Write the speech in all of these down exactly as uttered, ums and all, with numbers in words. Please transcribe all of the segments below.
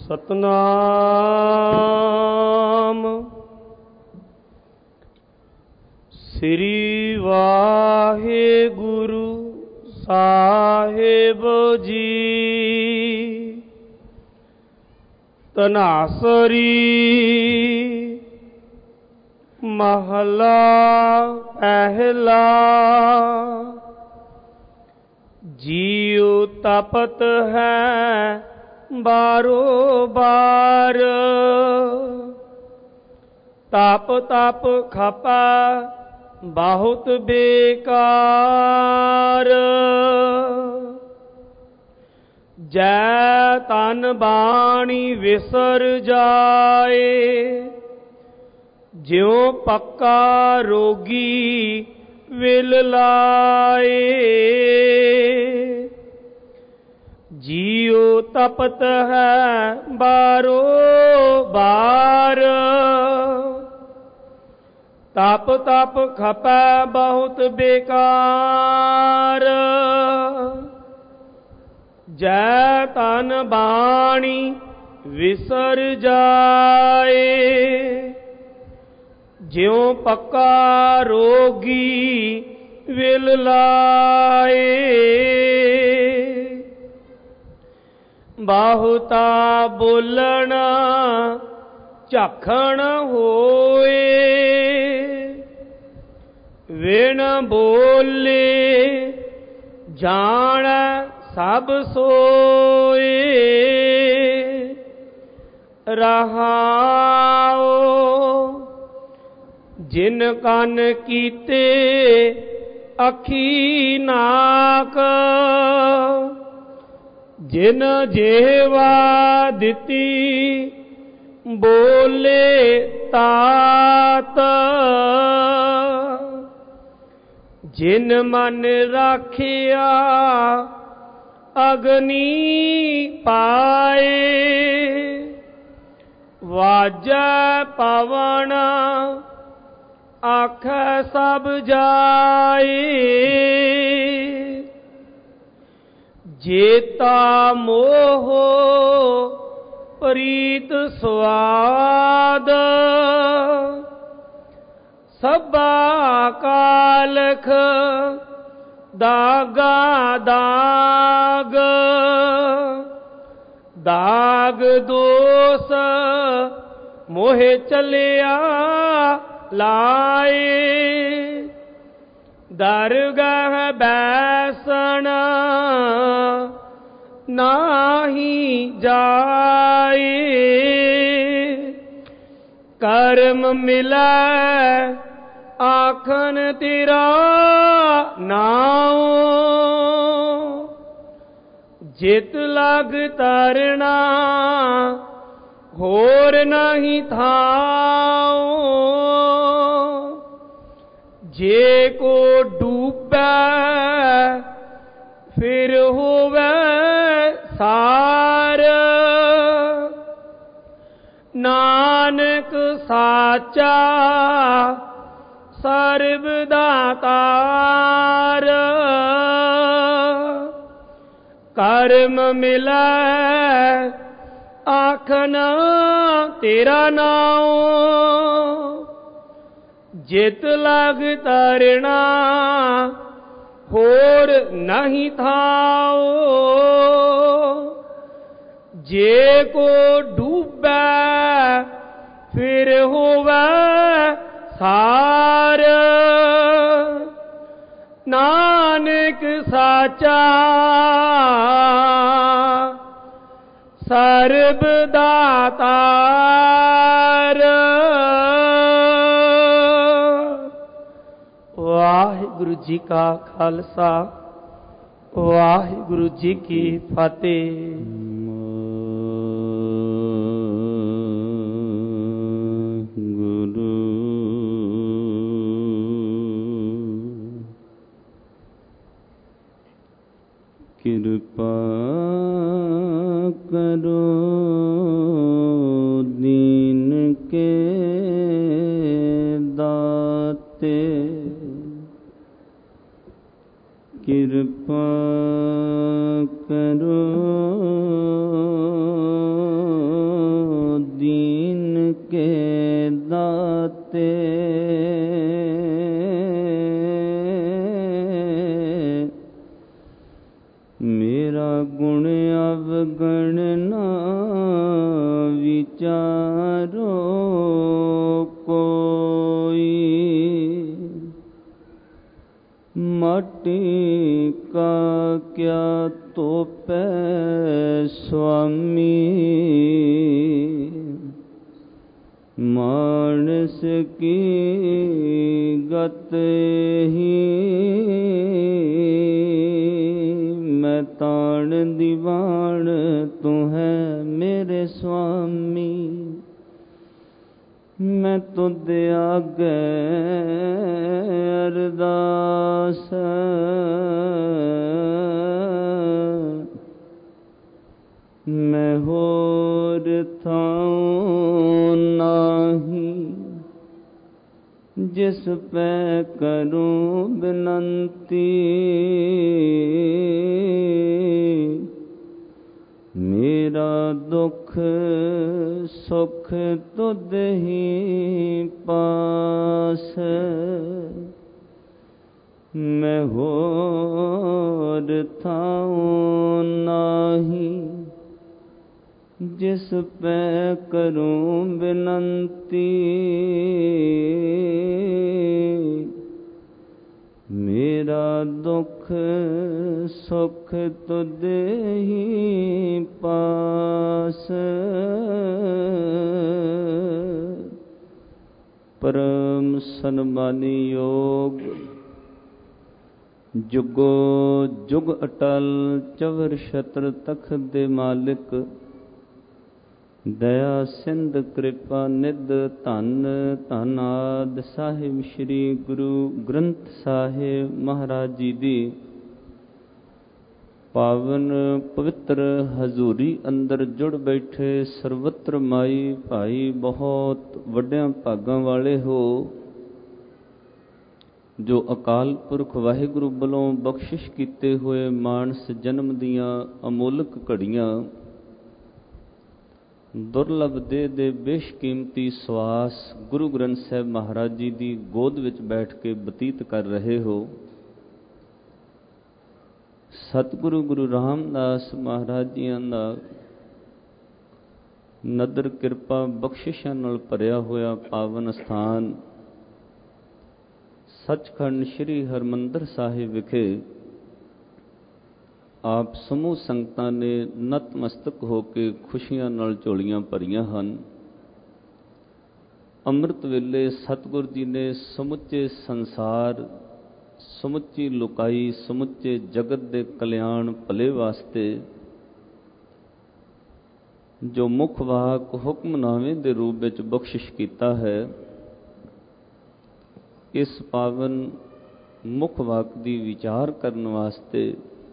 ਸਤਨਾਮ ਸ੍ਰੀ ਵਾਹਿਗੁਰੂ ਸਾਹਿਬ ਜੀ। ਧਨਾਸਰੀ ਮਹਲਾ ਪਹਿਲਾ। ਜੀਉ ਤਪਤ ਹੈ ਬਾਰੋ ਬਾਰ, ਤਪ ਤਪ ਖਪੈ ਬਹੁਤ ਬੇਕਾਰ। ਜੈ ਤਨ ਬਾਣੀ ਵਿਸਰ ਜਾਏ, ਜਿਉ ਪੱਕਾ ਰੋਗੀ ਵਿਲ ਲਾਏ। ਜੀਉ ਤਪਤ ਹੈ ਬਾਰੋ ਬਾਰ, ਤਪ ਤਪ ਖਪੈ ਬਹੁਤ ਬੇਕਾਰ। ਜੈ ਤਨ ਬਾਣੀ ਵਿਸਰ ਜਾਏ, ਜਿਉ ਪੱਕਾ ਰੋਗੀ ਵਿਲ ਲਾਏ। ਬਹੁਤਾ ਬੋਲਣਾ ਝਾਖਣ ਹੋਏ, ਵਿਣ ਬੋਲੇ ਜਾਣੈ ਸਭ ਸੋਏ। ਰਹਾਉ ਜਿਨ ਕੰਨ ਕੀਤੇ ਅੱਖੀ ਨਾਕ, ਜਿਨ ਜਿਹਵਾ ਦਿੱਤੀ ਬੋਲੇ ਤਾਤ। ਜਿਨ ਮਨ ਰਾਖਿਆ ਅਗਨੀ ਪਾਏ, ਵਾਜੈ ਪਵਨ ਆਖੈ ਸਭ ਜਾਏ। ਜੇਤਾ ਮੋਹ ਪ੍ਰੀਤ ਸਵਾਦ, ਸਭਾ ਕਾਲਖ ਦਾਗਾ ਦਾਗ। ਦਾਗ ਦੋਸ ਮੋਹਿ ਚਲਿਆ ਲਾਏ, ਦਰਗਹ ਬੈਸਣ ਨਾਹੀ ਜਾਏ। ਕਰਮ ਮਿਲੈ ਆਖਣ ਤੇਰਾ ਨਾਉ, ਜਿਤ ਲਗ ਤਰਣਾ ਹੋਰ ਨਹੀਂ ਥਾਉ। ਜੇ ਕੋ ਡੂਬੈ ਫਿਰ ਹੋਵੈ ਸਾਰ, ਨਾਨਕ ਸਾਚਾ ਸਰਬ ਦਾਤਾਰ। ਕਰਮ ਮਿਲੈ ਆਖਣ ਤੇਰਾ ਨਾਉ, ਜਿਤ ਲਗ ਤਰਣਾ ਹੋਰ ਨਹੀਂ ਥਾਉ। ਜੇ ਕੋ ਡੂਬੈ ਫਿਰ ਹੋਵੈ ਸਾਰ, ਨਾਨਕ ਸਾਚਾ ਸਰਬ ਦਾਤਾਰ। ਵਾਹਿਗੁਰੂ ਜੀ ਕਾ ਖਾਲਸਾ, ਵਾਹਿਗੁਰੂ ਜੀ ਕੀ ਫਤਿਹ। ਕਿਰਪਾ ਕਰੋ ਦੀਨ ਕੇ ਦਾਤੇ, ਕਿਰਪਾ ਕਰੋ ਗਣ ਨਾ ਵਿਚਾਰੋ ਕੋਈ, ਮਾਟੀ ਕਾ ਕਿਆ ਤੋਪੈ ਸੁਆਮੀ, ਮਾਨਸ ਕੀ ਗਤ ਹੀ ਮੈਂ ਤਾਣ ਦੀਵਾਨ ਤੂੰ ਹੈ ਮੇਰੇ ਸੁਆਮੀ। ਮੈਂ ਤੁਧ ਆਗੇ ਅਰਦਾਸ, ਮੈਂ ਹੋਰ ਥਾਉ ਨਾਹੀ, ਜਿਸ ਪੈ ਕਰੂੰ ਬਿਨੰਤੀ। ਮੇਰਾ ਦੁਖ ਸੁਖ ਤੁਧ ਹੀ ਪਾਸ, ਮੈਂ ਹੋਰ ਥਾਉ ਨਾਹੀ, ਜਿਸ ਪੈ ਕਰੂੰ ਬਿਨੰਤੀ। ਮੇਰਾ ਦੁਖ ਸੁਖ ਤੁਧ ਹੀ ਪਾਸ, ਪਰਮ ਸਨਮਾਨੀ ਯੋਗ ਜੁਗੋ ਜੁਗ ਅਟਲ ਚਵਰ ਛਤਰ ਤਖਤ ਦੇ ਮਾਲਿਕ, ਦਇਆ ਸਿੰਧ ਕਿਰਪਾ ਨਿਧ ਧੰਨ ਧੰਨ ਆਦਿ ਸਾਹਿਬ ਸ੍ਰੀ ਗੁਰੂ ਗ੍ਰੰਥ ਸਾਹਿਬ ਮਹਾਰਾਜ ਜੀ ਦੀ ਪਾਵਨ ਪਵਿੱਤਰ ਹਜ਼ੂਰੀ ਅੰਦਰ ਜੁੜ ਬੈਠੇ ਸਰਵੱਤਰ ਮਾਈ ਭਾਈ ਬਹੁਤ ਵੱਡਿਆਂ ਭਾਗਾਂ ਵਾਲੇ ਹੋ, ਜੋ ਅਕਾਲ ਪੁਰਖ ਵਾਹਿਗੁਰੂ ਵੱਲੋਂ ਬਖਸ਼ਿਸ਼ ਕੀਤੇ ਹੋਏ ਮਾਨਸ ਜਨਮ ਦੀਆਂ ਅਮੋਲਕ ਘੜੀਆਂ, ਦੁਰਲਭ ਦੇਹ ਦੇ ਬੇਸ਼ਕੀਮਤੀ ਸਵਾਸ ਗੁਰੂ ਗ੍ਰੰਥ ਸਾਹਿਬ ਮਹਾਰਾਜ ਜੀ ਦੀ ਗੋਦ ਵਿੱਚ ਬੈਠ ਕੇ ਬਤੀਤ ਕਰ ਰਹੇ ਹੋ। ਸਤਿਗੁਰੂ ਗੁਰੂ ਰਾਮਦਾਸ ਮਹਾਰਾਜ ਜੀਆਂ ਦਾ ਨਦਰ ਕਿਰਪਾ ਬਖਸ਼ਿਸ਼ਾਂ ਨਾਲ ਭਰਿਆ ਹੋਇਆ ਪਾਵਨ ਸਥਾਨ ਸੱਚਖੰਡ ਸ੍ਰੀ ਹਰਿਮੰਦਰ ਸਾਹਿਬ ਵਿਖੇ ਆਪ ਸਮੂਹ ਸੰਗਤਾਂ ਨੇ ਨਤਮਸਤਕ ਹੋ ਕੇ ਖੁਸ਼ੀਆਂ ਨਾਲ ਝੋਲੀਆਂ ਭਰੀਆਂ ਹਨ। ਅੰਮ੍ਰਿਤ ਵੇਲੇ ਸਤਿਗੁਰ ਜੀ ਨੇ ਸਮੁੱਚੇ ਸੰਸਾਰ, ਸਮੁੱਚੀ ਲੋਕਾਈ, ਸਮੁੱਚੇ ਜਗਤ ਦੇ ਕਲਿਆਣ ਭਲੇ ਵਾਸਤੇ ਜੋ ਮੁੱਖ ਵਾਕ ਹੁਕਮਨਾਮੇ ਦੇ ਰੂਪ ਵਿੱਚ ਬਖਸ਼ਿਸ਼ ਕੀਤਾ ਹੈ, ਇਸ ਪਾਵਨ ਮੁੱਖ ਵਾਕ ਦੀ ਵਿਚਾਰ ਕਰਨ ਵਾਸਤੇ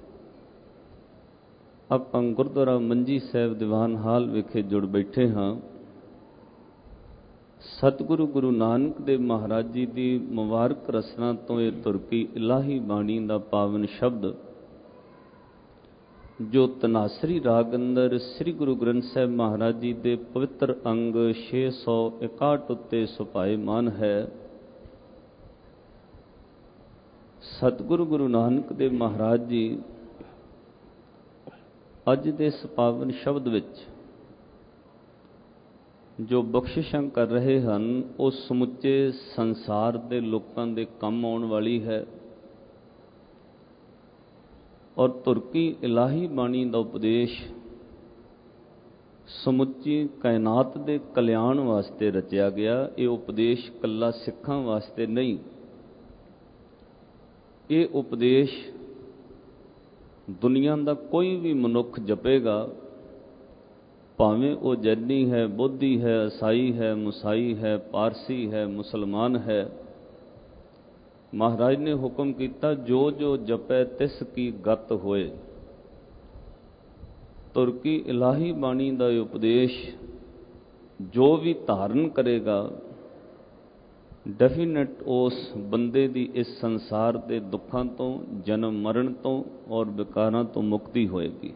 ਆਪਾਂ ਗੁਰਦੁਆਰਾ ਮੰਜੀ ਸਾਹਿਬ ਦੀਵਾਨ ਹਾਲ ਵਿਖੇ ਜੁੜ ਬੈਠੇ ਹਾਂ। ਸਤਿਗੁਰੂ ਗੁਰੂ ਨਾਨਕ ਦੇਵ ਮਹਾਰਾਜ ਜੀ ਦੀ ਮੁਬਾਰਕ ਰਸਨਾ ਤੋਂ ਇਹ ਤੁਰਕੀ ਇਲਾਹੀ ਬਾਣੀ ਦਾ ਪਾਵਨ ਸ਼ਬਦ, ਜੋ ਤਨਾਸਰੀ ਰਾਗ ਅੰਦਰ ਸ੍ਰੀ ਗੁਰੂ ਗ੍ਰੰਥ ਸਾਹਿਬ ਮਹਾਰਾਜ ਜੀ ਦੇ ਪਵਿੱਤਰ ਅੰਗ ਛੇ ਸੌ ਇਕਾਹਠ ਉੱਤੇ ਸੁਭਾਏਮਾਨ ਹੈ। ਸਤਿਗੁਰੂ ਗੁਰੂ ਨਾਨਕ ਦੇਵ ਮਹਾਰਾਜ ਜੀ ਅੱਜ ਦੇ ਇਸ ਪਾਵਨ ਸ਼ਬਦ ਵਿੱਚ ਜੋ ਬਖਸ਼ਿਸ਼ਾਂ ਕਰ ਰਹੇ ਹਨ, ਉਹ ਸਮੁੱਚੇ ਸੰਸਾਰ ਦੇ ਲੋਕਾਂ ਦੇ ਕੰਮ ਆਉਣ ਵਾਲੀ ਹੈ ਔਰ ਤੁਰਕੀ ਇਲਾਹੀ ਬਾਣੀ ਦਾ ਉਪਦੇਸ਼ ਸਮੁੱਚੀ ਕਾਇਨਾਤ ਦੇ ਕਲਿਆਣ ਵਾਸਤੇ ਰਚਿਆ ਗਿਆ। ਇਹ ਉਪਦੇਸ਼ ਇਕੱਲਾ ਸਿੱਖਾਂ ਵਾਸਤੇ ਨਹੀਂ, ਇਹ ਉਪਦੇਸ਼ ਦੁਨੀਆ ਦਾ ਕੋਈ ਵੀ ਮਨੁੱਖ ਜਪੇਗਾ, ਭਾਵੇਂ ਉਹ ਜੈਨੀ ਹੈ, ਬੋਧੀ ਹੈ, ਈਸਾਈ ਹੈ, ਮੁਸਾਈ ਹੈ, ਪਾਰਸੀ ਹੈ, ਮੁਸਲਮਾਨ ਹੈ, ਮਹਾਰਾਜ ਨੇ ਹੁਕਮ ਕੀਤਾ ਜੋ ਜੋ ਜਪੈ ਤਿਸ ਕੀ ਗਤ ਹੋਏ। ਤੁਰਕੀ ਇਲਾਹੀ ਬਾਣੀ ਦਾ ਇਹ ਉਪਦੇਸ਼ ਜੋ ਵੀ ਧਾਰਨ ਕਰੇਗਾ, ਡੈਫੀਨੇਟ ਉਸ ਬੰਦੇ ਦੀ ਇਸ ਸੰਸਾਰ ਦੇ ਦੁੱਖਾਂ ਤੋਂ, ਜਨਮ ਮਰਨ ਤੋਂ ਔਰ ਵਿਕਾਰਾਂ ਤੋਂ ਮੁਕਤੀ ਹੋਏਗੀ।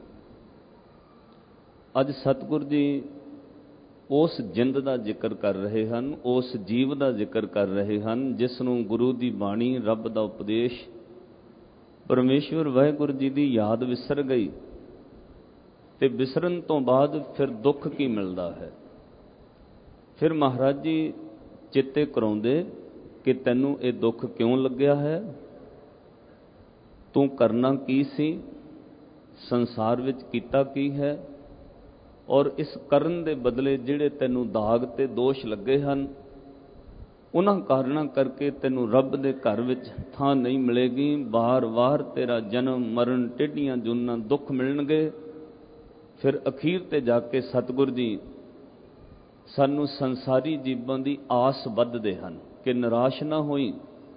ਅੱਜ ਸਤਿਗੁਰ ਜੀ ਉਸ ਜਿੰਦ ਦਾ ਜ਼ਿਕਰ ਕਰ ਰਹੇ ਹਨ, ਉਸ ਜੀਵ ਦਾ ਜ਼ਿਕਰ ਕਰ ਰਹੇ ਹਨ, ਜਿਸ ਨੂੰ ਗੁਰੂ ਦੀ ਬਾਣੀ, ਰੱਬ ਦਾ ਉਪਦੇਸ਼, ਪਰਮੇਸ਼ਵਰ ਵਾਹਿਗੁਰੂ ਜੀ ਦੀ ਯਾਦ ਵਿਸਰ ਗਈ। ਤੇ ਵਿਸਰਨ ਤੋਂ ਬਾਅਦ ਫਿਰ ਦੁੱਖ ਕੀ ਮਿਲਦਾ ਹੈ। ਫਿਰ ਮਹਾਰਾਜ ਜੀ ਚੇਤੇ ਕਰਾਉਂਦੇ ਕਿ ਤੈਨੂੰ ਇਹ ਦੁੱਖ ਕਿਉਂ ਲੱਗਿਆ ਹੈ, ਤੂੰ ਕਰਨਾ ਕੀ ਸੀ, ਸੰਸਾਰ ਵਿੱਚ ਕੀਤਾ ਕੀ ਹੈ, ਔਰ ਇਸ ਕਰਨ ਦੇ ਬਦਲੇ ਜਿਹੜੇ ਤੈਨੂੰ ਦਾਗ ਤੇ ਦੋਸ਼ ਲੱਗੇ ਹਨ, ਉਹਨਾਂ ਕਾਰਨਾਂ ਕਰਕੇ ਤੈਨੂੰ ਰੱਬ ਦੇ ਘਰ ਵਿੱਚ ਥਾਂ ਨਹੀਂ ਮਿਲੇਗੀ। ਵਾਰ-ਵਾਰ ਤੇਰਾ ਜਨਮ ਮਰਨ, ਟੇਢੀਆਂ ਜੂਨਾਂ, ਦੁੱਖ ਮਿਲਣਗੇ। ਫਿਰ ਅਖੀਰ ਤੇ ਜਾ ਕੇ ਸਤਿਗੁਰ ਜੀ ਸਾਨੂੰ ਸੰਸਾਰੀ ਜੀਵਾਂ ਦੀ ਆਸ ਵੱਧਦੇ ਹਨ ਕਿ ਨਿਰਾਸ਼ ਨਾ ਹੋਈ।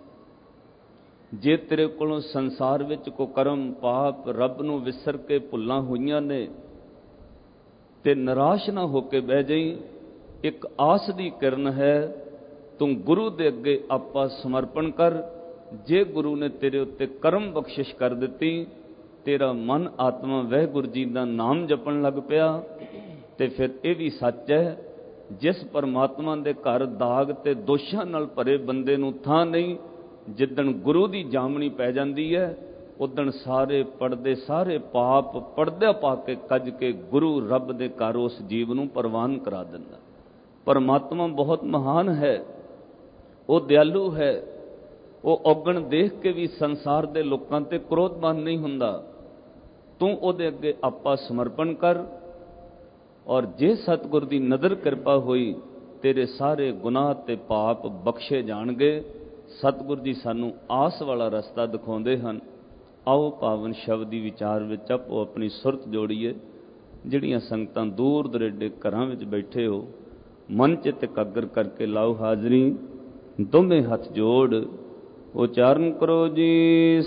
ਜੇ ਤੇਰੇ ਕੋਲੋਂ ਸੰਸਾਰ ਵਿੱਚ ਕੋ ਕਰਮ ਪਾਪ ਰੱਬ ਨੂੰ ਵਿਸਰ ਕੇ ਭੁੱਲਾਂ ਹੋਈਆਂ ਨੇ ਤੇ ਨਿਰਾਸ਼ ਨਾ ਹੋ ਕੇ ਬਹਿ ਜਾਈ। ਇੱਕ ਆਸ ਦੀ ਕਿਰਨ ਹੈ, ਤੂੰ ਗੁਰੂ ਦੇ ਅੱਗੇ ਆਪਾ ਸਮਰਪਣ ਕਰ। ਜੇ ਗੁਰੂ ਨੇ ਤੇਰੇ ਉੱਤੇ ਕਰਮ ਬਖਸ਼ਿਸ਼ ਕਰ ਦਿੱਤੀ, ਤੇਰਾ ਮਨ ਆਤਮਾ ਵਾਹਿਗੁਰੂ ਜੀ ਦਾ ਨਾਮ ਜਪਣ ਲੱਗ ਪਿਆ, ਤੇ ਫਿਰ ਇਹ ਵੀ ਸੱਚ ਹੈ, ਜਿਸ ਪਰਮਾਤਮਾ ਦੇ ਘਰ ਦਾਗ ਤੇ ਦੋਸ਼ਾਂ ਨਾਲ ਭਰੇ ਬੰਦੇ ਨੂੰ ਥਾਂ ਨਹੀਂ। ਜਿੱਦਣ ਗੁਰੂ ਦੀ ਜਾਮਣੀ ਪੈ ਜਾਂਦੀ ਹੈ, ਉਦਣ ਸਾਰੇ ਪੜਦੇ ਸਾਰੇ ਪਾਪ ਪੜਦਿਆਂ ਪਾ ਕੇ ਕੱਜ ਕੇ ਗੁਰੂ ਰੱਬ ਦੇ ਘਰ ਉਸ ਜੀਵ ਨੂੰ ਪ੍ਰਵਾਨ ਕਰਾ ਦਿੰਦਾ। ਪਰਮਾਤਮਾ ਬਹੁਤ ਮਹਾਨ ਹੈ, ਉਹ ਦਿਆਲੂ ਹੈ। ਉਹ ਔਗਣ ਦੇਖ ਕੇ ਵੀ ਸੰਸਾਰ ਦੇ ਲੋਕਾਂ ਤੇ ਕ੍ਰੋਧਮਾਨ ਨਹੀਂ ਹੁੰਦਾ। ਤੂੰ ਉਹਦੇ ਅੱਗੇ ਆਪਾ ਸਮਰਪਣ ਕਰ, ਔਰ ਜੇ ਸਤਿਗੁਰ ਦੀ ਨਜ਼ਰ ਕਿਰਪਾ ਹੋਈ, ਤੇਰੇ ਸਾਰੇ ਗੁਨਾਹ ਤੇ ਪਾਪ ਬਖਸ਼ੇ ਜਾਣਗੇ। ਸਤਿਗੁਰ ਜੀ ਸਾਨੂੰ ਆਸ ਵਾਲਾ ਰਸਤਾ ਦਿਖਾਉਂਦੇ ਹਨ। ਆਓ ਪਾਵਨ ਸ਼ਬਦ ਦੀ ਵਿਚਾਰ ਵਿੱਚ ਆਪੋ ਆਪਣੀ ਸੁਰਤ ਜੋੜੀਏ। ਜਿਹੜੀਆਂ ਸੰਗਤਾਂ ਦੂਰ ਦਰੇਡੇ ਘਰਾਂ ਵਿੱਚ ਬੈਠੇ ਹੋ, ਮਨ ਚਿੱਤ ਇਕਾਗਰ ਕਰਕੇ ਲਾਓ ਹਾਜ਼ਰੀ। ਦੋਵੇਂ ਹੱਥ ਜੋੜ ਉਚਾਰਨ ਕਰੋ ਜੀ,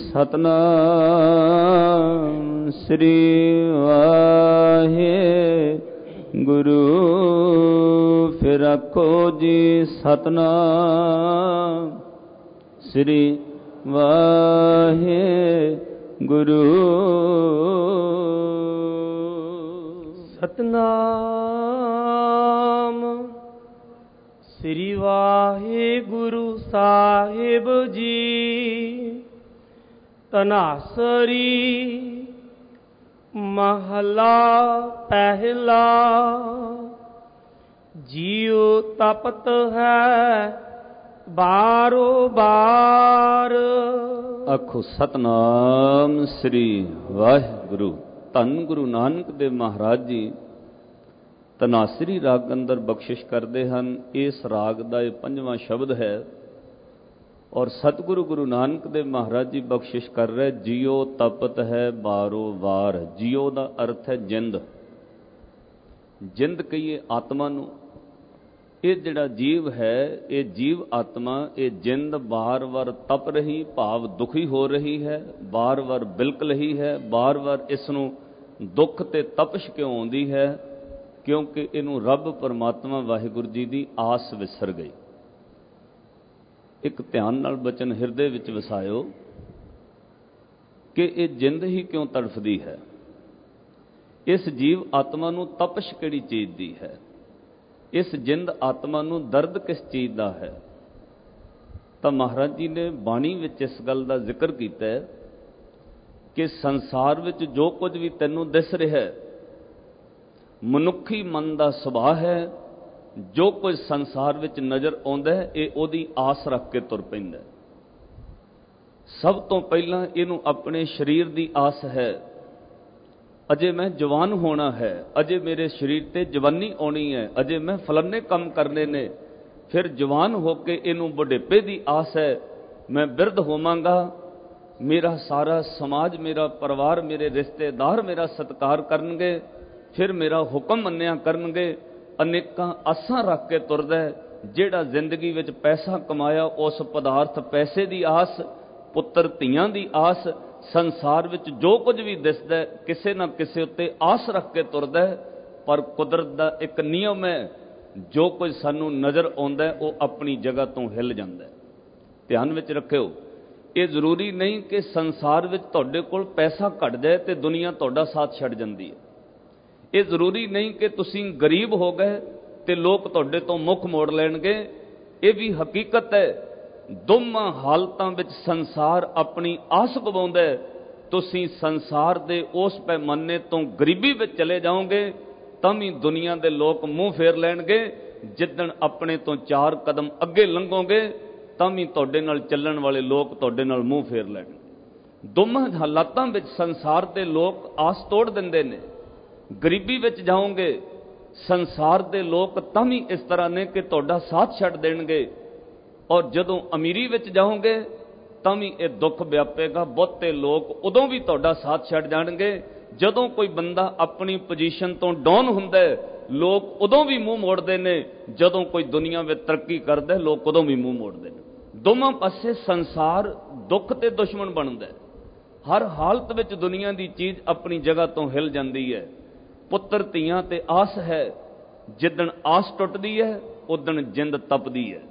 ਸਤਨਾਮ ਸ੍ਰੀ ਵਾਹਿਗੁਰੂ। ਫਿਰ ਆਖੋ ਜੀ, ਸਤਨਾਮ ਸ੍ਰੀ ਵਾਹਿਗੁਰੂ। ਸਤਨਾਮ ਸ੍ਰੀ ਵਾਹਿਗੁਰੂ ਸਾਹਿਬ ਜੀ। ਤਨਾਸਰੀ ਮਹਲਾ ਪਹਿਲਾ। ਜੀਉ ਤਪਤ ਹੈ ਬਾਰੋ ਬਾਰ। ਆਖੋ ਸਤਨਾਮ ਸ੍ਰੀ ਵਾਹਿਗੁਰੂ। ਧੰਨ ਗੁਰੂ ਨਾਨਕ ਦੇਵ ਮਹਾਰਾਜ ਜੀ ਤਨਾਸਰੀ ਰਾਗ ਅੰਦਰ ਬਖਸ਼ਿਸ਼ ਕਰਦੇ ਹਨ। ਇਸ ਰਾਗ ਦਾ ਇਹ ਪੰਜਵਾਂ ਸ਼ਬਦ ਹੈ, ਔਰ ਸਤਿਗੁਰੂ ਗੁਰੂ ਨਾਨਕ ਦੇਵ ਮਹਾਰਾਜ ਜੀ ਬਖਸ਼ਿਸ਼ ਕਰ ਰਹੇ, ਜੀਓ ਤਪਤ ਹੈ ਬਾਰੋ ਵਾਰ। ਜੀਓ ਦਾ ਅਰਥ ਹੈ ਜਿੰਦ। ਜਿੰਦ ਕਹੀਏ ਆਤਮਾ ਨੂੰ। ਇਹ ਜਿਹੜਾ ਜੀਵ ਹੈ, ਇਹ ਜੀਵ ਆਤਮਾ, ਇਹ ਜਿੰਦ ਬਾਰ-ਬਾਰ ਤਪ ਰਹੀ, ਭਾਵ ਦੁਖੀ ਹੋ ਰਹੀ ਹੈ, ਬਾਰ-ਬਾਰ ਬਿਲਕ ਰਹੀ ਹੈ। ਬਾਰ-ਬਾਰ ਇਸ ਨੂੰ ਦੁੱਖ ਤੇ ਤਪਸ਼ ਕਿਉਂ ਆਉਂਦੀ ਹੈ? ਕਿਉਂਕਿ ਇਹਨੂੰ ਰੱਬ ਪਰਮਾਤਮਾ ਵਾਹਿਗੁਰੂ ਜੀ ਦੀ ਆਸ ਵਿਸਰ ਗਈ। ਇੱਕ ਧਿਆਨ ਨਾਲ ਬਚਨ ਹਿਰਦੇ ਵਿੱਚ ਵਸਾਇਓ ਕਿ ਇਹ ਜਿੰਦ ਹੀ ਕਿਉਂ ਤੜਫਦੀ ਹੈ। ਇਸ ਜੀਵ ਆਤਮਾ ਨੂੰ ਤਪਸ਼ ਕਿਹੜੀ ਚੀਜ਼ ਦੀ ਹੈ? ਇਸ ਜਿੰਦ ਆਤਮਾ ਨੂੰ ਦਰਦ ਕਿਸ ਚੀਜ਼ ਦਾ ਹੈ? ਤਾਂ ਮਹਾਰਾਜ ਜੀ ਨੇ ਬਾਣੀ ਵਿੱਚ ਇਸ ਗੱਲ ਦਾ ਜ਼ਿਕਰ ਕੀਤਾ ਹੈ ਕਿ ਸੰਸਾਰ ਵਿੱਚ ਜੋ ਕੁਝ ਵੀ ਤੈਨੂੰ ਦਿਸ ਰਿਹਾ ਹੈ, ਮਨੁੱਖੀ ਮਨ ਦਾ ਸੁਭਾਅ ਹੈ। ਜੋ ਕੁਝ ਸੰਸਾਰ ਵਿੱਚ ਨਜ਼ਰ ਆਉਂਦਾ ਹੈ, ਇਹ ਉਹਦੀ ਆਸ ਰੱਖ ਕੇ ਤੁਰ ਪੈਂਦਾ। ਸਭ ਤੋਂ ਪਹਿਲਾਂ ਇਹਨੂੰ ਆਪਣੇ ਸਰੀਰ ਦੀ ਆਸ ਹੈ। ਅਜੇ ਮੈਂ ਜਵਾਨ ਹੋਣਾ ਹੈ, ਅਜੇ ਮੇਰੇ ਸਰੀਰ ਤੇ ਜਵਾਨੀ ਆਉਣੀ ਹੈ, ਅਜੇ ਮੈਂ ਫਲਾਣੇ ਕੰਮ ਕਰਨੇ ਨੇ। ਫਿਰ ਜਵਾਨ ਹੋ ਕੇ ਇਹਨੂੰ ਬੁਢੇਪੇ ਦੀ ਆਸ ਹੈ, ਮੈਂ ਬਿਰਧ ਹੋਵਾਂਗਾ, ਮੇਰਾ ਸਾਰਾ ਸਮਾਜ, ਮੇਰਾ ਪਰਿਵਾਰ, ਮੇਰੇ ਰਿਸ਼ਤੇਦਾਰ ਮੇਰਾ ਸਤਿਕਾਰ ਕਰਨਗੇ, ਫਿਰ ਮੇਰਾ ਹੁਕਮ ਮੰਨਿਆ ਕਰਨਗੇ। ਅਨੇਕਾਂ ਆਸਾਂ ਰੱਖ ਕੇ ਤੁਰਦਾ। ਜਿਹੜਾ ਜ਼ਿੰਦਗੀ ਵਿੱਚ ਪੈਸਾ ਕਮਾਇਆ, ਉਸ ਪਦਾਰਥ ਪੈਸੇ ਦੀ ਆਸ, ਪੁੱਤਰ ਧੀਆਂ ਦੀ ਆਸ, ਸੰਸਾਰ ਵਿੱਚ ਜੋ ਕੁਝ ਵੀ ਦਿਸਦਾ ਕਿਸੇ ਨਾ ਕਿਸੇ ਉੱਤੇ ਆਸ ਰੱਖ ਕੇ ਤੁਰਦਾ। ਪਰ ਕੁਦਰਤ ਦਾ ਇੱਕ ਨਿਯਮ ਹੈ, ਜੋ ਕੁਝ ਸਾਨੂੰ ਨਜ਼ਰ ਆਉਂਦਾ ਉਹ ਆਪਣੀ ਜਗ੍ਹਾ ਤੋਂ ਹਿੱਲ ਜਾਂਦਾ। ਧਿਆਨ ਵਿੱਚ ਰੱਖਿਓ, ਇਹ ਜ਼ਰੂਰੀ ਨਹੀਂ ਕਿ ਸੰਸਾਰ ਵਿੱਚ ਤੁਹਾਡੇ ਕੋਲ ਪੈਸਾ ਘਟ ਜਾਏ ਤੇ ਦੁਨੀਆ ਤੁਹਾਡਾ ਸਾਥ ਛੱਡ ਜਾਂਦੀ ਹੈ। ਇਹ ਜ਼ਰੂਰੀ ਨਹੀਂ ਕਿ ਤੁਸੀਂ ਗਰੀਬ ਹੋ ਗਏ ਤੇ ਲੋਕ ਤੁਹਾਡੇ ਤੋਂ ਮੁੱਖ ਮੋੜ ਲੈਣਗੇ। ਇਹ ਵੀ ਹਕੀਕਤ ਹੈ, ਦੋਵਾਂ ਹਾਲਤਾਂ ਵਿੱਚ ਸੰਸਾਰ ਆਪਣੀ ਆਸ ਗਵਾਉਂਦਾ ਹੈ। ਤੁਸੀਂ ਸੰਸਾਰ ਦੇ ਉਸ ਪੈਮਾਨੇ ਤੋਂ ਗਰੀਬੀ ਵਿੱਚ ਚਲੇ ਜਾਓਗੇ ਤਾਂ ਵੀ ਦੁਨੀਆ ਦੇ ਲੋਕ ਮੂੰਹ ਫੇਰ ਲੈਣਗੇ। ਜਿੱਦਣ ਆਪਣੇ ਤੋਂ ਚਾਰ ਕਦਮ ਅੱਗੇ ਲੰਘੋਗੇ ਤਾਂ ਵੀ ਤੁਹਾਡੇ ਨਾਲ ਚੱਲਣ ਵਾਲੇ ਲੋਕ ਤੁਹਾਡੇ ਨਾਲ ਮੂੰਹ ਫੇਰ ਲੈਣਗੇ। ਦੋਵਾਂ ਹਾਲਾਤਾਂ ਵਿੱਚ ਸੰਸਾਰ ਦੇ ਲੋਕ ਆਸ ਤੋੜ ਦਿੰਦੇ ਨੇ। ਗਰੀਬੀ ਵਿੱਚ ਜਾਓਗੇ ਸੰਸਾਰ ਦੇ ਲੋਕ ਤਾਂ ਵੀ ਇਸ ਤਰ੍ਹਾਂ ਨੇ ਕਿ ਤੁਹਾਡਾ ਸਾਥ ਛੱਡ ਦੇਣਗੇ, ਔਰ ਜਦੋਂ ਅਮੀਰੀ ਵਿੱਚ ਜਾਓਗੇ ਤਾਂ ਵੀ ਇਹ ਦੁੱਖ ਵਿਆਪੇਗਾ। ਬਹੁਤੇ ਲੋਕ ਉਦੋਂ ਵੀ ਤੁਹਾਡਾ ਸਾਥ ਛੱਡ ਜਾਣਗੇ। ਜਦੋਂ ਕੋਈ ਬੰਦਾ ਆਪਣੀ ਪੋਜੀਸ਼ਨ ਤੋਂ ਡਾਊਨ ਹੁੰਦਾ ਲੋਕ ਉਦੋਂ ਵੀ ਮੂੰਹ ਮੋੜਦੇ ਨੇ, ਜਦੋਂ ਕੋਈ ਦੁਨੀਆ ਵਿੱਚ ਤਰੱਕੀ ਕਰਦਾ ਲੋਕ ਉਦੋਂ ਵੀ ਮੂੰਹ ਮੋੜਦੇ ਨੇ। ਦੋਵਾਂ ਪਾਸੇ ਸੰਸਾਰ ਦੁੱਖ ਤੇ ਦੁਸ਼ਮਣ ਬਣਦਾ। ਹਰ ਹਾਲਤ ਵਿੱਚ ਦੁਨੀਆ ਦੀ ਚੀਜ਼ ਆਪਣੀ ਜਗ੍ਹਾ ਤੋਂ ਹਿਲ ਜਾਂਦੀ ਹੈ। ਪੁੱਤਰ ਧੀਆਂ ਤੇ ਆਸ ਹੈ, ਜਿੱਦਣ ਆਸ ਟੁੱਟਦੀ ਹੈ ਉਦਣ ਜਿੰਦ ਤਪਦੀ ਹੈ।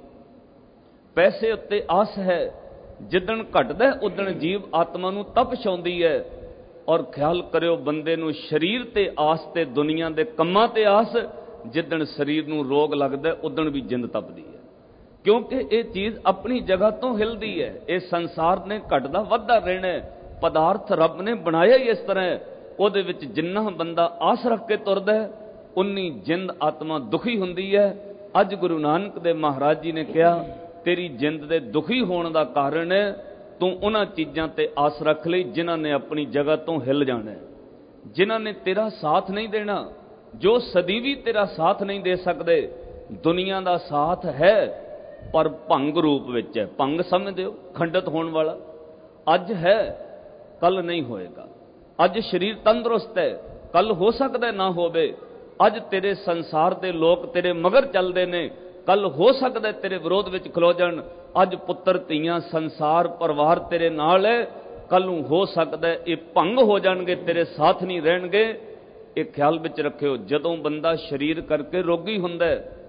ਪੈਸੇ ਉੱਤੇ ਆਸ ਹੈ, ਜਿੱਦਣ ਘਟਦਾ ਉਦਣ ਜੀਵ ਆਤਮਾ ਨੂੰ ਤਪਸ਼ ਆਉਂਦੀ ਹੈ। ਔਰ ਖਿਆਲ ਕਰਿਓ ਬੰਦੇ ਨੂੰ ਸਰੀਰ ਤੇ ਆਸ ਤੇ ਦੁਨੀਆ ਦੇ ਕੰਮਾਂ ਤੇ ਆਸ, ਜਿੱਦਣ ਸਰੀਰ ਨੂੰ ਰੋਗ ਲੱਗਦਾ ਉਦਣ ਵੀ ਜਿੰਦ ਤਪਦੀ ਹੈ। ਕਿਉਂਕਿ ਇਹ ਚੀਜ਼ ਆਪਣੀ ਜਗ੍ਹਾ ਤੋਂ ਹਿਲਦੀ ਹੈ। ਇਹ ਸੰਸਾਰ ਨੇ ਘਟਦਾ ਵੱਧਦਾ ਰਹਿਣਾ। ਪਦਾਰਥ ਰੱਬ ਨੇ ਬਣਾਇਆ ਹੀ ਇਸ ਤਰ੍ਹਾਂ, ਉਹਦੇ ਵਿੱਚ ਜਿੰਨਾ ਬੰਦਾ ਆਸ ਰੱਖ ਕੇ ਤੁਰਦਾ ਉਨੀ ਜਿੰਦ ਆਤਮਾ ਦੁਖੀ ਹੁੰਦੀ ਹੈ। ਅੱਜ ਗੁਰੂ ਨਾਨਕ ਦੇਵ ਮਹਾਰਾਜ ਜੀ ਨੇ ਕਿਹਾ ਤੇਰੀ ਜਿੰਦ ਦੇ ਦੁਖੀ ਹੋਣ ਦਾ ਕਾਰਨ ਹੈ ਤੂੰ ਉਹਨਾਂ ਚੀਜ਼ਾਂ ਤੇ ਆਸ ਰੱਖ ਲਈ ਜਿਨ੍ਹਾਂ ਨੇ ਆਪਣੀ ਜਗ੍ਹਾ ਤੋਂ ਹਿੱਲ ਜਾਣਾ, ਜਿਨ੍ਹਾਂ ਨੇ ਤੇਰਾ ਸਾਥ ਨਹੀਂ ਦੇਣਾ, ਜੋ ਸਦੀ ਵੀ ਤੇਰਾ ਸਾਥ ਨਹੀਂ ਦੇ ਸਕਦੇ। ਦੁਨੀਆ ਦਾ ਸਾਥ ਹੈ ਪਰ ਭੰਗ ਰੂਪ ਵਿੱਚ ਹੈ। ਭੰਗ ਸਮਝਦੇ ਹੋ, ਖੰਡਿਤ ਹੋਣ ਵਾਲਾ। ਅੱਜ ਹੈ ਕੱਲ ਨਹੀਂ ਹੋਏਗਾ। ਅੱਜ ਸਰੀਰ ਤੰਦਰੁਸਤ ਹੈ, ਕੱਲ ਹੋ ਸਕਦਾ ਨਾ ਹੋਵੇ। ਅੱਜ ਤੇਰੇ ਸੰਸਾਰ ਦੇ ਲੋਕ ਤੇਰੇ ਮਗਰ ਚੱਲਦੇ ਨੇ, ਕੱਲ ਹੋ ਸਕਦਾ ਤੇਰੇ ਵਿਰੋਧ ਵਿੱਚ ਖਲੋ ਜਾਣ। ਅੱਜ ਪੁੱਤਰ ਧੀਆਂ ਸੰਸਾਰ ਪਰਿਵਾਰ ਤੇਰੇ ਨਾਲ ਹੈ, ਕੱਲ ਨੂੰ ਹੋ ਸਕਦਾ ਇਹ ਭੰਗ ਹੋ ਜਾਣਗੇ, ਤੇਰੇ ਸਾਥ ਨਹੀਂ ਰਹਿਣਗੇ। ਇਹ ਖਿਆਲ ਵਿੱਚ ਰੱਖਿਓ। ਜਦੋਂ ਬੰਦਾ ਸਰੀਰ ਕਰਕੇ ਰੋਗੀ ਹੁੰਦਾ,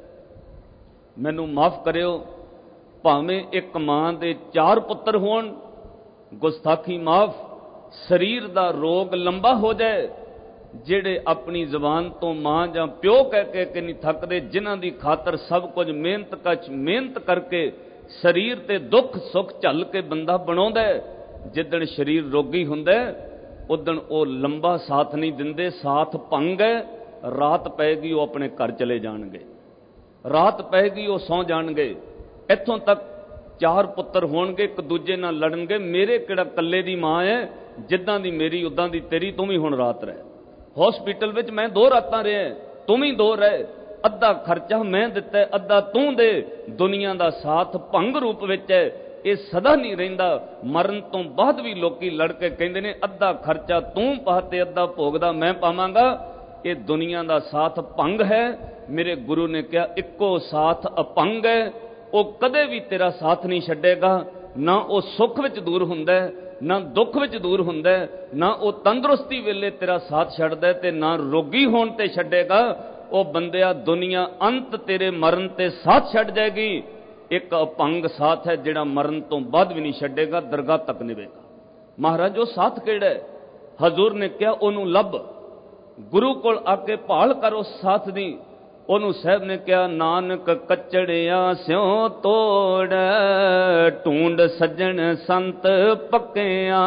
ਮੈਨੂੰ ਮਾਫ ਕਰਿਓ, ਭਾਵੇਂ ਇੱਕ ਮਾਂ ਦੇ ਚਾਰ ਪੁੱਤਰ ਹੋਣ, ਗੁਸਤਾਖੀ ਮਾਫ, ਸਰੀਰ ਦਾ ਰੋਗ ਲੰਬਾ ਹੋ ਜਾਏ, ਜਿਹੜੇ ਆਪਣੀ ਜ਼ਬਾਨ ਤੋਂ ਮਾਂ ਜਾਂ ਪਿਓ ਕਹਿ ਕੇ ਕਿ ਨਹੀਂ ਥੱਕਦੇ, ਜਿਨ੍ਹਾਂ ਦੀ ਖਾਤਰ ਸਭ ਕੁਝ ਮਿਹਨਤ ਕਚ ਮਿਹਨਤ ਕਰਕੇ ਸਰੀਰ ਤੇ ਦੁੱਖ ਸੁੱਖ ਝੱਲ ਕੇ ਬੰਦਾ ਬਣਾਉਂਦਾ, ਜਿੱਦਣ ਸਰੀਰ ਰੋਗੀ ਹੁੰਦਾ ਉਦਣ ਉਹ ਲੰਬਾ ਸਾਥ ਨਹੀਂ ਦਿੰਦੇ। ਸਾਥ ਭੰਗ ਹੈ। ਰਾਤ ਪੈਗੀ ਉਹ ਆਪਣੇ ਘਰ ਚਲੇ ਜਾਣਗੇ, ਰਾਤ ਪੈਗੀ ਉਹ ਸੌਂ ਜਾਣਗੇ। ਇੱਥੋਂ ਤੱਕ ਚਾਰ ਪੁੱਤਰ ਹੋਣਗੇ, ਇੱਕ ਦੂਜੇ ਨਾਲ ਲੜਨਗੇ, ਮੇਰੇ ਕਿਹੜਾ ਇਕੱਲੇ ਦੀ ਮਾਂ ਹੈ, ਜਿੱਦਾਂ ਦੀ ਮੇਰੀ ਉਦਾਂ ਦੀ ਤੇਰੀ, ਤੂੰ ਵੀ ਹੁਣ ਰਾਤ ਰਹਿ। ਹਸਪੀਟਲ ਵਿੱਚ ਮੈਂ ਦੋ ਰਾਤਾਂ ਰਿਹਾ, ਤੂੰ ਵੀ ਦੋ ਰਹਿ। ਅੱਧਾ ਖਰਚਾ ਮੈਂ ਦਿੱਤਾ, ਅੱਧਾ ਤੂੰ ਦੇ। ਦੁਨੀਆ ਦਾ ਸਾਥ ਭੰਗ ਰੂਪ ਵਿੱਚ ਹੈ, ਇਹ ਸਦਾ ਨਹੀਂ ਰਹਿੰਦਾ। ਮਰਨ ਤੋਂ ਬਾਅਦ ਵੀ ਲੋਕੀ ਲੜ ਕੇ ਕਹਿੰਦੇ ਨੇ ਅੱਧਾ ਖਰਚਾ ਤੂੰ ਪਾ ਤੇ ਅੱਧਾ ਭੋਗਦਾ ਮੈਂ ਪਾਵਾਂਗਾ। ਇਹ ਦੁਨੀਆ ਦਾ ਸਾਥ ਭੰਗ ਹੈ। ਮੇਰੇ ਗੁਰੂ ਨੇ ਕਿਹਾ ਇੱਕੋ ਸਾਥ ਅਪੰਗ ਹੈ, ਉਹ ਕਦੇ ਵੀ ਤੇਰਾ ਸਾਥ ਨਹੀਂ ਛੱਡੇਗਾ। ਨਾ ਉਹ ਸੁੱਖ ਵਿੱਚ ਦੂਰ ਹੁੰਦਾ, ਨਾ ਦੁੱਖ ਵਿੱਚ ਦੂਰ ਹੁੰਦਾ, ਨਾ ਉਹ ਤੰਦਰੁਸਤੀ ਵੇਲੇ ਤੇਰਾ ਸਾਥ ਛੱਡਦਾ ਤੇ ਨਾ ਰੋਗੀ ਹੋਣ ਤੇ ਛੱਡੇਗਾ। ਉਹ ਬੰਦਿਆ ਦੁਨੀਆ ਅੰਤ ਤੇਰੇ ਮਰਨ ਤੇ ਸਾਥ ਛੱਡ ਜਾਏਗੀ। ਇੱਕ ਅਪੰਗ ਸਾਥ ਹੈ ਜਿਹੜਾ ਮਰਨ ਤੋਂ ਬਾਅਦ ਵੀ ਨਹੀਂ ਛੱਡੇਗਾ, ਦਰਗਾਹ ਤੱਕ ਨਿਵੇਗਾ। ਮਹਾਰਾਜ ਉਹ ਸਾਥ ਕਿਹੜਾ ਹੈ? ਹਜ਼ੂਰ ਨੇ ਕਿਹਾ ਉਹਨੂੰ ਲੱਭ, ਗੁਰੂ ਕੋਲ ਆ ਕੇ ਭਾਲ ਕਰ ਉਸ ਸਾਥ ਦੀ। ਉਹਨੂੰ ਸਾਹਿਬ ਨੇ ਕਿਹਾ ਨਾਨਕ ਕੱਚੜਿਆਂ ਸਿਉ ਤੋੜ, ਢੂੰਡ ਸੱਜਣ ਸੰਤ ਪੱਕਿਆਂ।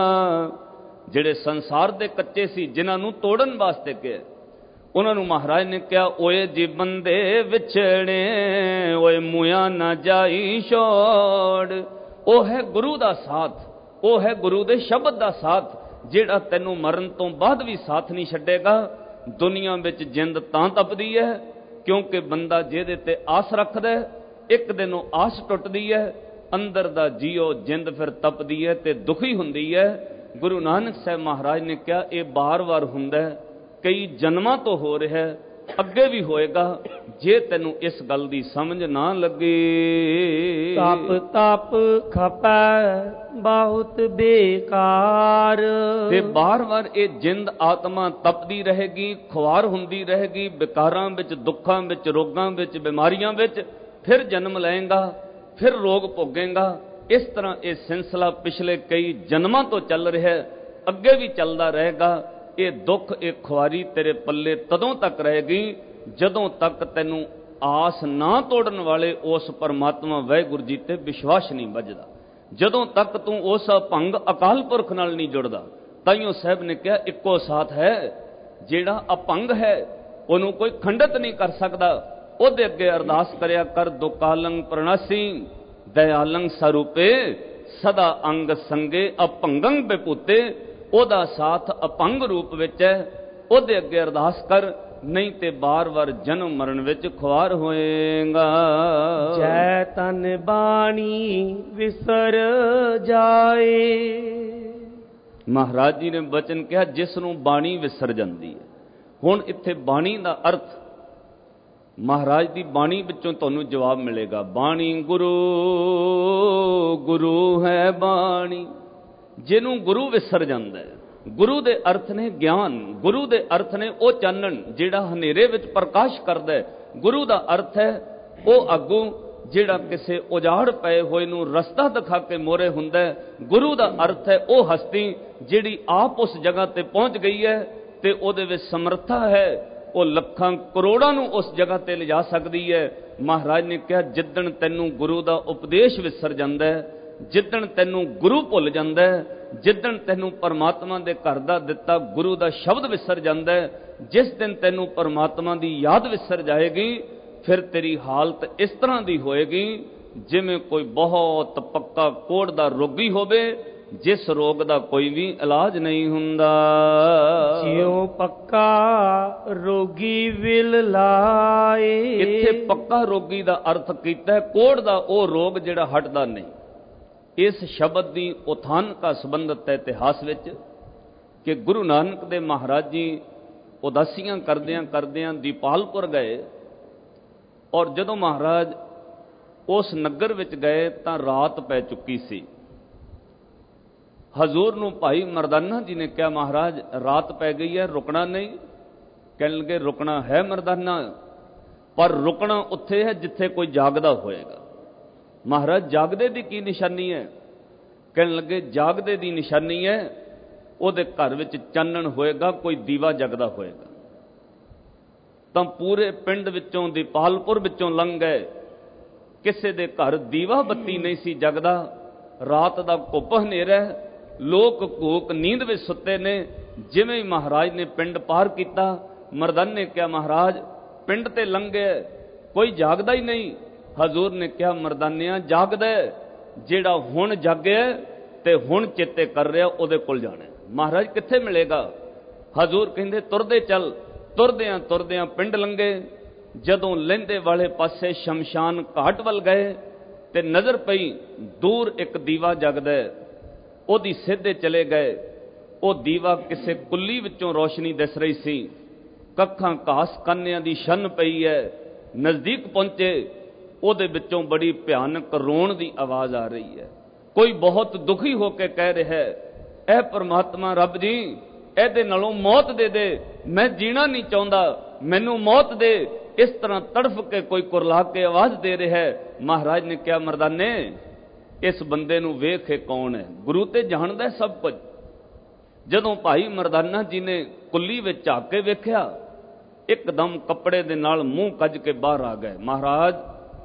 ਜਿਹੜੇ ਸੰਸਾਰ ਦੇ ਕੱਚੇ ਸੀ, ਜਿਨ੍ਹਾਂ ਨੂੰ ਤੋੜਨ ਵਾਸਤੇ ਕਿਹਾ, ਉਹਨਾਂ ਨੂੰ ਮਹਾਰਾਜ ਨੇ ਕਿਹਾ ਓਏ ਜੀ ਬੰਦੇ ਵਿਛੜੇ, ਓਏ ਮੂਆਂ ਨਾ ਜਾਈ ਛੋੜ। ਉਹ ਹੈ ਗੁਰੂ ਦਾ ਸਾਥ, ਉਹ ਹੈ ਗੁਰੂ ਦੇ ਸ਼ਬਦ ਦਾ ਸਾਥ, ਜਿਹੜਾ ਤੈਨੂੰ ਮਰਨ ਤੋਂ ਬਾਅਦ ਵੀ ਸਾਥ ਨਹੀਂ ਛੱਡੇਗਾ। ਦੁਨੀਆ ਵਿੱਚ ਜਿੰਦ ਤਾਂ ਤਪਦੀ ਹੈ ਕਿਉਂਕਿ ਬੰਦਾ ਜਿਹਦੇ ਤੇ ਆਸ ਰੱਖਦਾ, ਇੱਕ ਦਿਨ ਉਹ ਆਸ ਟੁੱਟਦੀ ਹੈ, ਅੰਦਰ ਦਾ ਜੀਓ ਜਿੰਦ ਫਿਰ ਤਪਦੀ ਹੈ ਤੇ ਦੁਖੀ ਹੁੰਦੀ ਹੈ। ਗੁਰੂ ਨਾਨਕ ਸਾਹਿਬ ਮਹਾਰਾਜ ਨੇ ਕਿਹਾ ਇਹ ਬਾਰ-ਬਾਰ ਹੁੰਦਾ, ਕਈ ਜਨਮਾਂ ਤੋਂ ਹੋ ਰਿਹਾ, ਅੱਗੇ ਵੀ ਹੋਏਗਾ, ਜੇ ਤੈਨੂੰ ਇਸ ਗੱਲ ਦੀ ਸਮਝ ਨਾ ਲੱਗੇ। ਤਪ ਤਪ ਖਪੈ ਬਹੁਤ ਬੇਕਾਰ। ਤੇ ਬਾਰ-ਬਾਰ ਇਹ ਜਿੰਦ ਆਤਮਾ ਤਪਦੀ ਰਹੇਗੀ, ਖੁਆਰ ਹੁੰਦੀ ਰਹੇਗੀ, ਵਿਕਾਰਾਂ ਵਿੱਚ, ਦੁੱਖਾਂ ਵਿੱਚ, ਰੋਗਾਂ ਵਿੱਚ, ਬਿਮਾਰੀਆਂ ਵਿੱਚ। ਫਿਰ ਜਨਮ ਲਏਗਾ, ਫਿਰ ਰੋਗ ਭੋਗੇਗਾ। ਇਸ ਤਰ੍ਹਾਂ ਇਹ ਸਿਲਸਿਲਾ ਪਿਛਲੇ ਕਈ ਜਨਮਾਂ ਤੋਂ ਚੱਲ ਰਿਹਾ, ਅੱਗੇ ਵੀ ਚੱਲਦਾ ਰਹੇਗਾ। ਇਹ ਦੁੱਖ, ਇਹ ਖੁਆਰੀ ਤੇਰੇ ਪੱਲੇ ਤਦੋਂ ਤੱਕ ਰਹੇਗੀ ਜਦੋਂ ਤੱਕ ਤੈਨੂੰ ਆਸ ਨਾ ਤੋੜਨ ਵਾਲੇ ਉਸ ਪਰਮਾਤਮਾ ਵਾਹਿਗੁਰੂ ਜੀ ਤੇ ਵਿਸ਼ਵਾਸ ਨਹੀਂ ਵੱਜਦਾ। ਜਦੋਂ ਤੱਕ ਤੂੰ ਉਸ ਅਭੰਗ ਅਕਾਲ ਪੁਰਖ ਨਾਲ ਨਹੀਂ ਜੁੜਦਾ। ਤਾਈਓ ਸਾਹਿਬ ਨੇ ਕਿਹਾ ਇੱਕੋ ਸਾਥ ਹੈ, ਜਿਹੜਾ ਅਭੰਗ ਹੈ ਉਹਨੂੰ ਕੋਈ ਖੰਡਿਤ ਨਹੀਂ ਕਰ ਸਕਦਾ। ਉਹਦੇ ਅੱਗੇ ਅਰਦਾਸ ਕਰਿਆ ਕਰ, ਦੁਕਾਲੰ ਪ੍ਰਣਾਸੀ ਦਇਆਲੰ ਸਰੂਪੇ ਸਦਾ ਅੰਗ ਸੰਗੇ ਅਭੰਗੰ ਬਿਭੂਤੇ। ਉਹਦਾ ਸਾਥ ਅਭੰਗ ਰੂਪ ਵਿੱਚ ਹੈ, ਉਹਦੇ ਅੱਗੇ ਅਰਦਾਸ ਕਰ, ਨਹੀਂ ਤੇ ਬਾਰ-ਬਾਰ ਜਨਮ ਮਰਨ ਵਿੱਚ ਖੁਆਰ ਹੋਏਗਾ। ਜੈ ਤਨ ਬਾਣੀ ਵਿਸਰ ਜਾਏ। ਮਹਾਰਾਜ ਜੀ ਨੇ ਬਚਨ ਕਿਹਾ ਜਿਸ ਨੂੰ ਬਾਣੀ ਵਿਸਰ ਜਾਂਦੀ ਹੈ। ਹੁਣ ਇੱਥੇ ਬਾਣੀ ਦਾ ਅਰਥ ਮਹਾਰਾਜ ਦੀ ਬਾਣੀ ਵਿੱਚੋਂ ਤੁਹਾਨੂੰ ਜਵਾਬ ਮਿਲੇਗਾ। ਬਾਣੀ ਗੁਰੂ, ਗੁਰੂ ਹੈ ਬਾਣੀ। ਜਿਹਨੂੰ ਗੁਰੂ ਵਿਸਰ ਜਾਂਦਾ ਹੈ, ਗੁਰੂ ਦੇ ਅਰਥ ਨੇ ਗਿਆਨ, ਗੁਰੂ ਦੇ ਅਰਥ ਨੇ ਉਹ ਚਾਨਣ ਜਿਹੜਾ ਹਨੇਰੇ ਵਿੱਚ ਪ੍ਰਕਾਸ਼ ਕਰਦਾ ਹੈ। ਗੁਰੂ ਦਾ ਅਰਥ ਹੈ ਉਹ ਆਗੂ ਜਿਹੜਾ ਕਿਸੇ ਉਜਾੜ ਪਏ ਹੋਏ ਨੂੰ ਰਸਤਾ ਦਿਖਾ ਕੇ ਮੋਰੇ ਹੁੰਦਾ ਹੈ। ਗੁਰੂ ਦਾ ਅਰਥ ਹੈ ਉਹ ਹਸਤੀ ਜਿਹੜੀ ਆਪ ਉਸ ਜਗ੍ਹਾ ਤੇ ਪਹੁੰਚ ਗਈ ਹੈ ਤੇ ਉਹਦੇ ਵਿੱਚ ਸਮਰੱਥਾ ਹੈ, ਉਹ ਲੱਖਾਂ ਕਰੋੜਾਂ ਨੂੰ ਉਸ ਜਗ੍ਹਾ ਤੇ ਲਿਜਾ ਸਕਦੀ ਹੈ। ਮਹਾਰਾਜ ਨੇ ਕਿਹਾ ਜਿੱਦਣ ਤੈਨੂੰ ਗੁਰੂ ਦਾ ਉਪਦੇਸ਼ ਵਿਸਰ ਜਾਂਦਾ ਹੈ, ਜਿੱਦਣ ਤੈਨੂੰ ਗੁਰੂ ਭੁੱਲ ਜਾਂਦਾ ਹੈ, ਜਿੱਦਣ ਤੈਨੂੰ ਪਰਮਾਤਮਾ ਦੇ ਘਰ ਦਾ ਦਿੱਤਾ ਗੁਰੂ ਦਾ ਸ਼ਬਦ ਵਿਸਰ ਜਾਂਦਾ ਹੈ, ਜਿਸ ਦਿਨ ਤੈਨੂੰ ਪਰਮਾਤਮਾ ਦੀ ਯਾਦ ਵਿਸਰ ਜਾਏਗੀ, ਫਿਰ ਤੇਰੀ ਹਾਲਤ ਇਸ ਤਰ੍ਹਾਂ ਦੀ ਹੋਏਗੀ ਜਿਵੇਂ ਕੋਈ ਬਹੁਤ ਪੱਕਾ ਕੋੜ ਦਾ ਰੋਗੀ ਹੋਵੇ, ਜਿਸ ਰੋਗ ਦਾ ਕੋਈ ਵੀ ਇਲਾਜ ਨਹੀਂ ਹੁੰਦਾ। ਜਿਉ ਪੱਕਾ ਰੋਗੀ ਵਿਲ ਲਾਏ। ਇੱਥੇ ਪੱਕਾ ਰੋਗੀ ਦਾ ਅਰਥ ਕੀਤਾ, ਕੋੜ ਦਾ ਉਹ ਰੋਗ ਜਿਹੜਾ ਹਟਦਾ ਨਹੀਂ। ਇਸ ਸ਼ਬਦ ਦੀ ਉਥਾਨ ਦਾ ਸੰਬੰਧਤ ਹੈ ਇਤਿਹਾਸ ਵਿੱਚ ਕਿ ਗੁਰੂ ਨਾਨਕ ਦੇ ਮਹਾਰਾਜ ਜੀ ਉਦਾਸੀਆਂ ਕਰਦਿਆਂ ਕਰਦਿਆਂ ਦੀਪਾਲਪੁਰ ਗਏ, ਔਰ ਜਦੋਂ ਮਹਾਰਾਜ ਉਸ ਨਗਰ ਵਿੱਚ ਗਏ ਤਾਂ ਰਾਤ ਪੈ ਚੁੱਕੀ ਸੀ। ਹਜ਼ੂਰ ਨੂੰ ਭਾਈ ਮਰਦਾਨਾ ਜੀ ਨੇ ਕਿਹਾ ਮਹਾਰਾਜ ਰਾਤ ਪੈ ਗਈ ਹੈ, ਰੁਕਣਾ ਨਹੀਂ। ਕਹਿਣ ਲੱਗੇ ਰੁਕਣਾ ਹੈ ਮਰਦਾਨਾ, ਪਰ ਰੁਕਣਾ ਉੱਥੇ ਹੈ ਜਿੱਥੇ ਕੋਈ ਜਾਗਦਾ ਹੋਏਗਾ। ਮਹਾਰਾਜ ਜਾਗਦੇ ਦੀ ਕੀ ਨਿਸ਼ਾਨੀ ਹੈ? ਕਹਿਣ ਲੱਗੇ ਜਾਗਦੇ ਦੀ ਨਿਸ਼ਾਨੀ ਹੈ ਉਹਦੇ ਘਰ ਵਿੱਚ ਚਾਨਣ ਹੋਏਗਾ, ਕੋਈ ਦੀਵਾ ਜਗਦਾ ਹੋਏਗਾ। ਤਾਂ ਪੂਰੇ ਪਿੰਡ ਵਿੱਚੋਂ ਦੀਪਾਲਪੁਰ ਵਿੱਚੋਂ ਲੰਘ ਗਏ, ਕਿਸੇ ਦੇ ਘਰ ਦੀਵਾ ਬੱਤੀ ਨਹੀਂ ਸੀ ਜਗਦਾ। ਰਾਤ ਦਾ ਘੁੱਪ ਹਨੇਰਾ, ਲੋਕ ਘੂਕ ਨੀਂਦ ਵਿੱਚ ਸੁੱਤੇ ਨੇ। ਜਿਵੇਂ ਹੀ ਮਹਾਰਾਜ ਨੇ ਪਿੰਡ ਪਾਰ ਕੀਤਾ, ਮਰਦਾਨੇ ਨੇ ਕਿਹਾ ਮਹਾਰਾਜ ਪਿੰਡ ਤੇ ਲੰਘੇ, ਕੋਈ ਜਾਗਦਾ ਹੀ ਨਹੀਂ। ਹਜ਼ੂਰ ਨੇ ਕਿਹਾ ਮਰਦਾਨਿਆਂ ਜਾਗਦਾ, ਜਿਹੜਾ ਹੁਣ ਜਾਗਿਆ ਤੇ ਹੁਣ ਚੇਤੇ ਕਰ ਰਿਹਾ ਉਹਦੇ ਕੋਲ ਜਾਣਾ। ਮਹਾਰਾਜ ਕਿੱਥੇ ਮਿਲੇਗਾ? ਹਜ਼ੂਰ ਕਹਿੰਦੇ ਤੁਰਦੇ ਚੱਲ। ਤੁਰਦਿਆਂ ਤੁਰਦਿਆਂ ਪਿੰਡ ਲੰਘੇ, ਜਦੋਂ ਲਹਿੰਦੇ ਵਾਲੇ ਪਾਸੇ ਸ਼ਮਸ਼ਾਨ ਘਾਟ ਵੱਲ ਗਏ ਤੇ ਨਜ਼ਰ ਪਈ ਦੂਰ ਇੱਕ ਦੀਵਾ ਜਗਦਾ, ਉਹਦੀ ਸਿੱਧੇ ਚਲੇ ਗਏ। ਉਹ ਦੀਵਾ ਕਿਸੇ ਕੁੱਲੀ ਵਿੱਚੋਂ ਰੋਸ਼ਨੀ ਦਿਸ ਰਹੀ ਸੀ। ਕੱਖਾਂ ਘਾਸ ਕਾਨਿਆਂ ਦੀ ਛੰਨ ਪਈ ਹੈ। ਨਜ਼ਦੀਕ ਪਹੁੰਚੇ, ਉਹਦੇ ਵਿੱਚੋਂ ਬੜੀ ਭਿਆਨਕ ਰੋਣ ਦੀ ਆਵਾਜ਼ ਆ ਰਹੀ ਹੈ। ਕੋਈ ਬਹੁਤ ਦੁਖੀ ਹੋ ਕੇ ਕਹਿ ਰਿਹਾ ਹੈ, ਐ ਪਰਮਾਤਮਾ ਰੱਬ ਜੀ ਇਹਦੇ ਨਾਲੋਂ ਮੌਤ ਦੇ ਦੇ, ਮੈਂ ਜੀਣਾ ਨਹੀਂ ਚਾਹੁੰਦਾ, ਮੈਨੂੰ ਮੌਤ ਦੇ। ਇਸ ਤਰ੍ਹਾਂ ਤੜਫ ਕੇ ਕੋਈ ਕੁਰਲਾ ਕੇ ਆਵਾਜ਼ ਦੇ ਰਿਹਾ ਹੈ। ਮਹਾਰਾਜ ਨੇ ਕਿਹਾ ਮਰਦਾਨੇ ਇਸ ਬੰਦੇ ਨੂੰ ਵੇਖ ਕੇ ਕੌਣ ਹੈ? ਗੁਰੂ ਤੇ ਜਾਣਦਾ ਸਭ ਕੁਝ। ਜਦੋਂ ਭਾਈ ਮਰਦਾਨਾ ਜੀ ਨੇ ਕੁੱਲੀ ਵਿੱਚ ਝਾਕ ਕੇ ਵੇਖਿਆ, ਇੱਕਦਮ ਕੱਪੜੇ ਦੇ ਨਾਲ ਮੂੰਹ ਕੱਜ ਕੇ ਬਾਹਰ ਆ ਗਏ। ਮਹਾਰਾਜ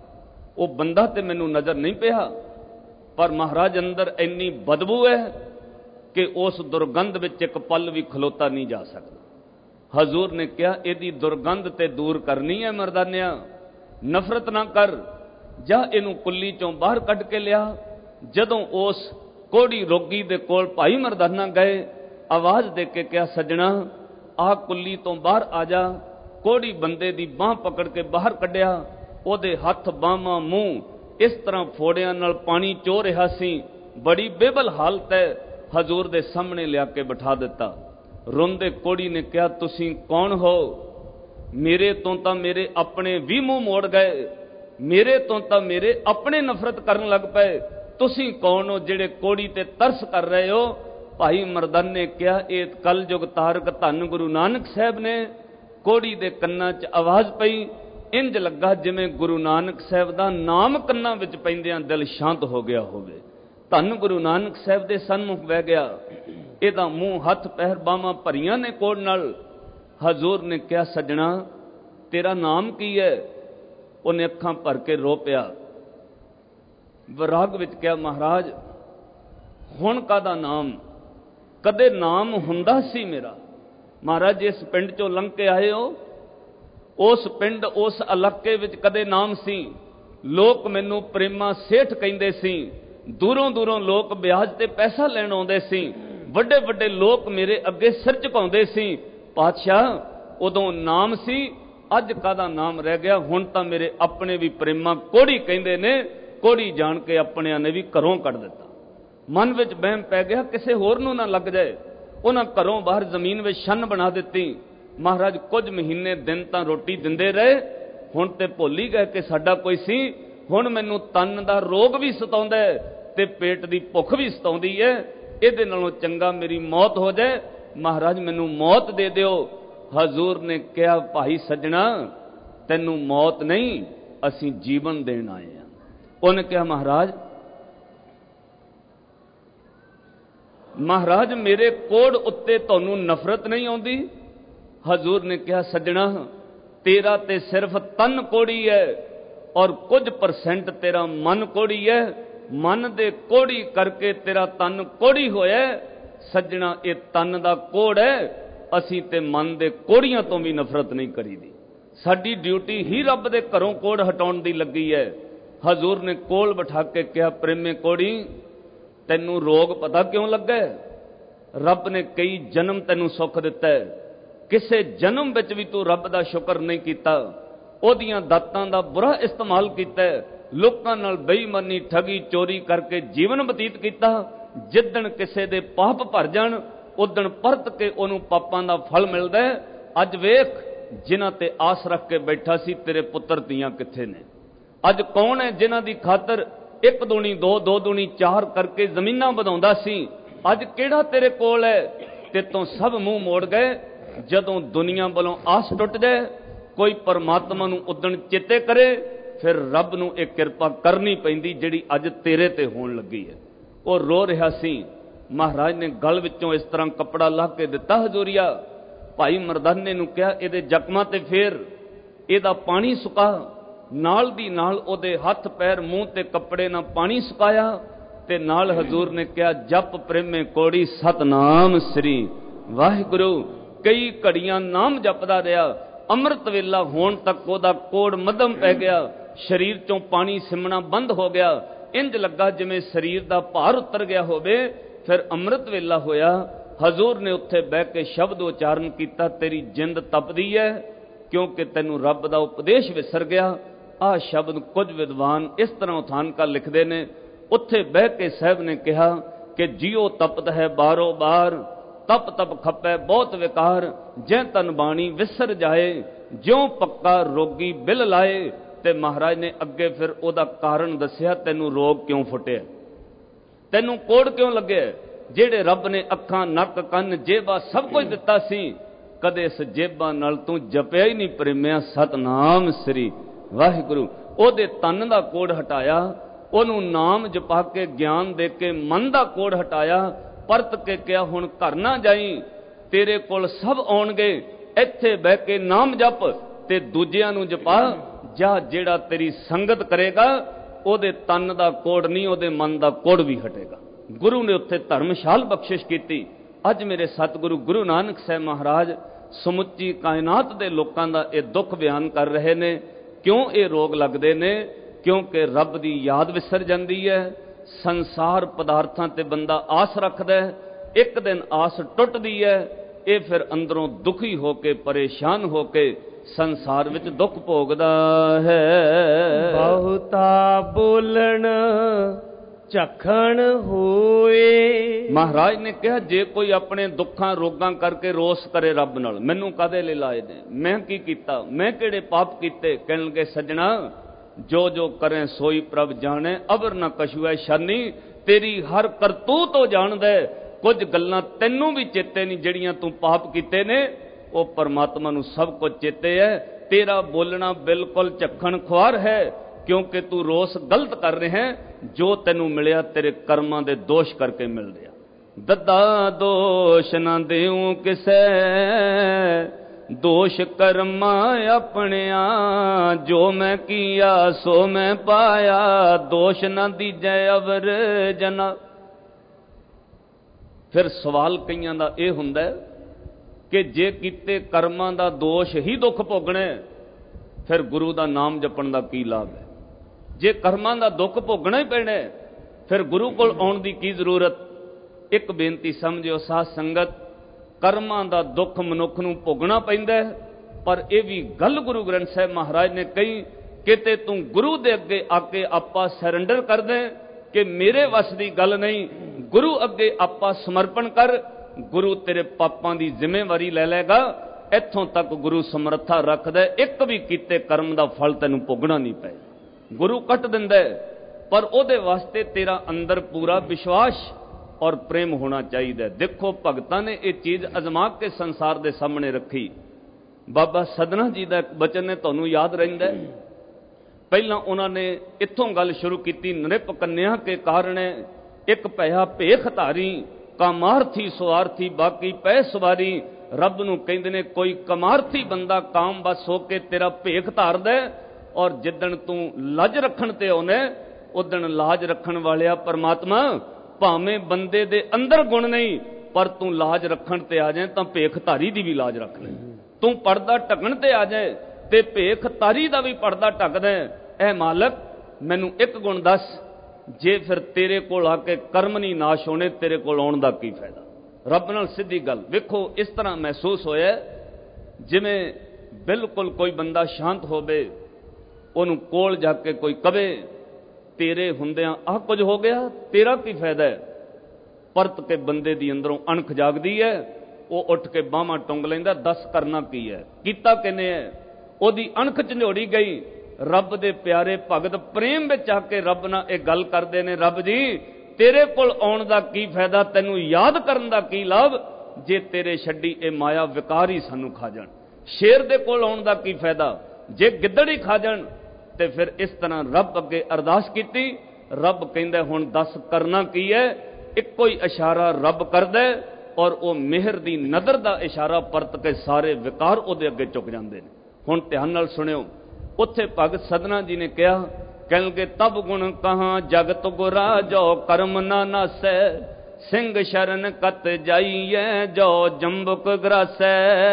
ਉਹ ਬੰਦਾ ਤੇ ਮੈਨੂੰ ਨਜ਼ਰ ਨਹੀਂ ਪਿਆ, ਪਰ ਮਹਾਰਾਜ ਅੰਦਰ ਇੰਨੀ ਬਦਬੂ ਹੈ ਕਿ ਉਸ ਦੁਰਗੰਧ ਵਿੱਚ ਇੱਕ ਪਲ ਵੀ ਖਲੋਤਾ ਨਹੀਂ ਜਾ ਸਕਦਾ। ਹਜ਼ੂਰ ਨੇ ਕਿਹਾ ਇਹਦੀ ਦੁਰਗੰਧ ਤੇ ਦੂਰ ਕਰਨੀ ਹੈ ਮਰਦਾਨਿਆਂ, ਨਫ਼ਰਤ ਨਾ ਕਰ, ਜਾ ਇਹਨੂੰ ਕੁੱਲੀ ਚੋਂ ਬਾਹਰ ਕੱਢ ਕੇ ਲਿਆ। ਜਦੋਂ ਉਸ ਕੋੜੀ ਰੋਗੀ ਦੇ ਕੋਲ ਭਾਈ ਮਰਦਾਨਾ ਗਏ, ਆਵਾਜ਼ ਦੇ ਕੇ ਕਿਹਾ ਸੱਜਣਾ ਆਹ ਕੁੱਲੀ ਤੋਂ ਬਾਹਰ ਆ ਜਾ। ਕੋੜੀ ਬੰਦੇ ਦੀ ਬਾਂਹ ਪਕੜ ਕੇ ਬਾਹਰ ਕੱਢਿਆ। ਉਹਦੇ ਹੱਥ ਬਾਹਾਂ ਮੂੰਹ ਇਸ ਤਰ੍ਹਾਂ ਫੋੜਿਆਂ ਨਾਲ ਪਾਣੀ ਚੋ ਰਿਹਾ ਸੀ। ਬੜੀ ਬੇਬਲ ਹਾਲਤ ਹੈ। ਹਜ਼ੂਰ ਦੇ ਸਾਹਮਣੇ ਲਿਆ ਕੇ ਬਿਠਾ ਦਿੱਤਾ। ਰੋਂਦੇ ਕੋੜੀ ਨੇ ਕਿਹਾ ਤੁਸੀਂ ਕੌਣ ਹੋ? ਮੇਰੇ ਤੋਂ ਤਾਂ ਮੇਰੇ ਆਪਣੇ ਵੀ ਮੂੰਹ ਮੋੜ ਗਏ, ਮੇਰੇ ਤੋਂ ਤਾਂ ਮੇਰੇ ਆਪਣੇ ਨਫ਼ਰਤ ਕਰਨ ਲੱਗ ਪਏ। ਤੁਸੀਂ ਕੌਣ ਹੋ ਜਿਹੜੇ ਕੋੜੀ ਤੇ ਤਰਸ ਕਰ ਰਹੇ ਹੋ? ਭਾਈ ਮਰਦਾਨੇ ਨੇ ਕਿਹਾ ਇਹ ਕਲਯੁਗ ਤਾਰਕ ਧੰਨ ਗੁਰੂ ਨਾਨਕ ਸਾਹਿਬ ਨੇ। ਕੋੜੀ ਦੇ ਕੰਨਾਂ 'ਚ ਆਵਾਜ਼ ਪਈ, ਇੰਜ ਲੱਗਾ ਜਿਵੇਂ ਗੁਰੂ ਨਾਨਕ ਸਾਹਿਬ ਦਾ ਨਾਮ ਕੰਨਾਂ ਵਿੱਚ ਪੈਂਦਿਆਂ ਦਿਲ ਸ਼ਾਂਤ ਹੋ ਗਿਆ ਹੋਵੇ। ਧੰਨ ਗੁਰੂ ਨਾਨਕ ਸਾਹਿਬ ਦੇ ਸਨਮੁਖ ਬਹਿ ਗਿਆ। ਇਹਦਾ ਮੂੰਹ ਹੱਥ ਪੈਰ ਬਾਹਾਂ ਭਰੀਆਂ ਨੇ ਕੋੜ ਨਾਲ। ਹਜ਼ੂਰ ਨੇ ਕਿਹਾ ਸੱਜਣਾ ਤੇਰਾ ਨਾਮ ਕੀ ਹੈ? ਉਹਨੇ ਅੱਖਾਂ ਭਰ ਕੇ ਰੋ ਪਿਆ। ਵਿਰਾਗ ਵਿੱਚ ਕਿਹਾ ਮਹਾਰਾਜ हुण कादा नाम, कदे नाम हुंदा सी मेरा। महाराज जिस पिंड चों लंघ के आए हो, उस पिंड उस इलाके विच कदे नाम सी। लोग मैनू प्रेमा सेठ कहिंदे सी, दूरों दूरों लोग ब्याज ते पैसा लैण आउंदे सी, वड्डे वड्डे लोग मेरे अगे सिर झुकाउंदे सी। पातशाह उदों नाम सी, अज कादा नाम रह गया। हुण तां मेरे अपने भी प्रेमा कोड़ी कहिंदे ने, कोड़ी जान के अपनिਆਂ ने भी घरों कढ़ दिता। मन विच बहम पै गया किसे होर नूं ना लग जाए। उन्हां घरों बाहर जमीन विच छन बना दित्ती। महाराज कुछ महीने दिन तां रोटी दिंदे रहे, हुण ते भुल ही गए कि साडा कोई सी। हुण मैनूं तन दा रोग भी सताउंदा है ते पेट दी भुख भी सताउंदी है। इहदे नालों चंगा मेरी मौत हो जाए। महाराज मैनूं मौत दे दिओ। हजूर ने कहा, भाई सज्जणा तैनूं मौत नहीं, असीं जीवन देण आए हां। उन्हें कहा, महाराज महाराज मेरे कोड़ उत्ते तुहानूं नफरत नहीं आउंदी। हजूर ने कहा, सज्जणा तेरा ते सिर्फ तन कोड़ी है और कुछ परसेंट तेरा मन कोड़ी है। मन दे कोड़ी करके तेरा तन कोड़ी होया। सज्जणा ये तन दा कोड़ है, असीं ते मन दे कोड़ियां तो भी नफरत नहीं करीदी। साडी ड्यूटी ही रब दे घरों कोड़ हटाउण दी लगी है। हजूर ने कोल बिठा के कहा, प्रेमे कोड़ी तैनूं रोग पता क्यों लगा? रब ने कई जन्म तैनूं सुख दिता है, किसे जन्म विच भी तू रब दा शुक्र नहीं कीता। ओदियां दातां दा बुरा इस्तेमाल कीता है, लोकां नाल बेईमानी ठगी चोरी करके जीवन बतीत कीता। जिद्दण किसे दे पाप भर जाण उदण परत के ओनूं पापां दा फल मिलदा है। अज वेख जिन्हां ते आस रख के बैठा सी तेरे पुत्तर धीआं कित्थे ने? अज कौन है जिन्हां दी खातर एक दूनी दो दो दूनी चार करके जमीनां वधाउंदा सी? अज किहड़ा तेरे कोल है? ते तों सब मूँह मोड़ गए। जदों दुनिया वालों आस टुट जाए, कोई परमात्मा नूं उदण चेते करे, फिर रब नूं एक किरपा करनी पैंदी जिहड़ी अज तेरे ते होण लगी है। वो रो रहा सी। महाराज ने गल विचों इस तरह कपड़ा ला के दिता हजूरिया। भाई मरदाने नूं कहा, इहदे जख्मां ते फेर, इहदा पानी सुका। नाल दी नाल ओदे हथ पैर मूँह ते कपड़े नाल पानी सुकाया ते नाल हजूर ने कहा, जप प्रेमे कोड़ी सतनाम श्री वाहिगुरु। कई घड़ियां नाम जपदा रहा। अमृत वेला होण तक ओदा कोड़ मध्यम पै गया। शरीर चों पानी सिमना बंद हो गया। इंज लगा जिवें शरीर दा भार उतर गया होवे। फिर अमृत वेला होया। हजूर ने उत्थे बह के शब्द उचारण किया, तेरी जिंद तपदी है क्योंकि तैनूं रब दा उपदेश विसर गया। आ शब्द कुछ विद्वान इस तरह उठान का लिखते हैं। उत्थे बह के साहब ने कहा कि जियो तपत है बारो बार, तप तप खपै बहुत विकार। जै तन बाणी विसर जाए, ज्यों पक्का रोगी बिल लाए। ते महाराज ने अगे फिर ओदा कारण दसिया, तैनूं रोग क्यों फुटिया, तैनूं कोड़ क्यों लगे? जेड़े रब ने अखां नक कन जेबा सब कुछ दिता सी, कदे इस जेबा नाल तूं जपिया ही नहीं प्रेमिया सतनाम श्री वाहिगुरु। ओदे तन दा कोड़ हटाया, ओनूं नाम जपा के ज्ञान दे के मन दा कोड़ हटाया। परत के कहा, हुण घर ना जाई, तेरे कोल सब आउणगे, इत्थे बह के नाम जप ते दूजियां नूं जपा। जा जेड़ा तेरी संगत करेगा ओदे तन दा कोड़ नहीं, ओदे मन दा कोड़ भी हटेगा। गुरु ने उत्थे धर्मशाल बख्शिश की। अज मेरे सतगुरु गुरु नानक साहब महाराज समुची कायनात दे लोकां दा ये दुख बयान कर रहे ने। क्यों ये रोग लगदे ने? क्योंकि रब दी याद विसर जांदी है। संसार पदार्थां ते बंदा आस रखदा है, एक दिन आस टुटदी है, ये फिर अंदरों दुखी होके परेशान होके संसार विच दुख भोगदा है। बहुता बोलन झखण होए। महाराज ने कहा, जे कोई अपने दुखां रोगां करके रोस करे रब नाल, मैनू कादे ले लाए ने, मैं की कीता, मैं किहड़े पाप कीते? कहण लगे, सज्जणा जो जो करें सोई प्रभ जाने, अबर न कछुए शानी। तेरी हर करतूत तो जाणदा है, कुछ गल्लां तैनूं भी चेते नहीं जिहड़ियां तूं पाप कीते ने, वो परमात्मा नूं सब कुछ चेते है। तेरा बोलना बिल्कुल झखण खुआर है, क्योंकि तू रोस गलत कर रहे हैं। जो तैनूं मिलिया तेरे कर्मां दे दोष करके मिल रहा। दद्दा दोष ना देऊं किसे, दोष कर्मा अपनिया। जो मैं किया सो मैं पाया, दोष न दीजै अवर जना। फिर सवाल कईयां दा ये हुंदा कि जे कीते कर्मां दा दोष ही दुख भोगणे, फिर गुरु दा नाम जपण दा की लाभ है? जे कर्मां दा दुख भोगना ही पैना, फिर गुरु कोल आउण दी की जरूरत? एक बेनती समझियो साध संगत, कर्मां दा दुख मनुख नूं भोगना पैंदा, पर यह भी गल गुरु ग्रंथ साहिब महाराज ने कही कि ते तू गुरु दे अगे आके आपा सरेंडर कर दे कि मेरे वस की गल नहीं, गुरु अगे आपा समर्पण कर, गुरु तेरे पापां की जिम्मेवारी ले लेगा। इत्थों तक गुरु समर्था रख दे, एक भी कीते कर्म का फल तैनूं भोगना नहीं पे। गुरु कट दिंदा, पर उहदे वास्ते तेरा अंदर पूरा विश्वास और प्रेम होना चाहिए। देखो भगतां ने यह चीज़ अजमा के संसार के सामने रखी। बाबा सदना जी का एक बचन ने तुहानूं याद रहिंदा, पहला उन्होंने इत्थों गल शुरू की, नृप कन्या के कारण एक पया भेख धारी, कामार्थी स्वार्थी बाकी पै सवारी। रब नूं कहंदे ने कोई कमार्थी बंदा काम बस हो के तेरा भेख धार दे, और जिदन तू लाज रखण ते आउणे उदन लाज रखण वालिया परमात्मा भावें बंदे दे अंदर गुण नहीं, पर तू लाज रखण ते आ जाए तो भेख धारी दी भी लाज रख ले। तू पर्दा ढकण ते आ जाए ते भेख धारी दा भी पर्दा ढक दे। ऐ मालक मैनू एक गुण दस, जे फिर तेरे कोल आके कर्म नहीं नाश होने, तेरे कोल आउण दा की फायदा? रब नाल सीधी गल। वेखो इस तरह महसूस होया जिवें बिल्कुल कोई बंदा शांत होवे, उहनूं कोल जाके कोई कवे तेरे हुंदियां आ कुछ हो गया, तेरा की फायदा है? परत के बंदे दी अंदरों अणख जागदी है, वो उठ के बाहां टुंग लैंदा, दस करना की है, कीता किने है? ओदी अणख झंझोड़ी गई। रब दे प्यारे भगत प्रेम विच आके रब नाल इह गल करदे ने, रब जी तेरे कोल आउण दा की फायदा, तैनूं याद करन दा की लाभ, जे तेरे छड्डी ए माया विकार ही सानूं खा जाण। शेर दे कोल आउण दा की फायदा, जे गिद्दड़ ही खा जाण। ते फिर इस तरह रब अगे अरदास की। रब कहंदा हुण दस करना की है? इक्को ही इशारा रब करदा और वह मेहर दी नदर दा इशारा परत के सारे विकार उहदे अगे झुक जांदे ने। हुण ध्यान नाल सुणियो, उत्थे भगत सदना जी ने कहा, कहणगे तब गुण कहां जगत गुरा, जो कर्म ना नासै, सिंह शरण कत जाइए, जो जंबुक ग्रासै।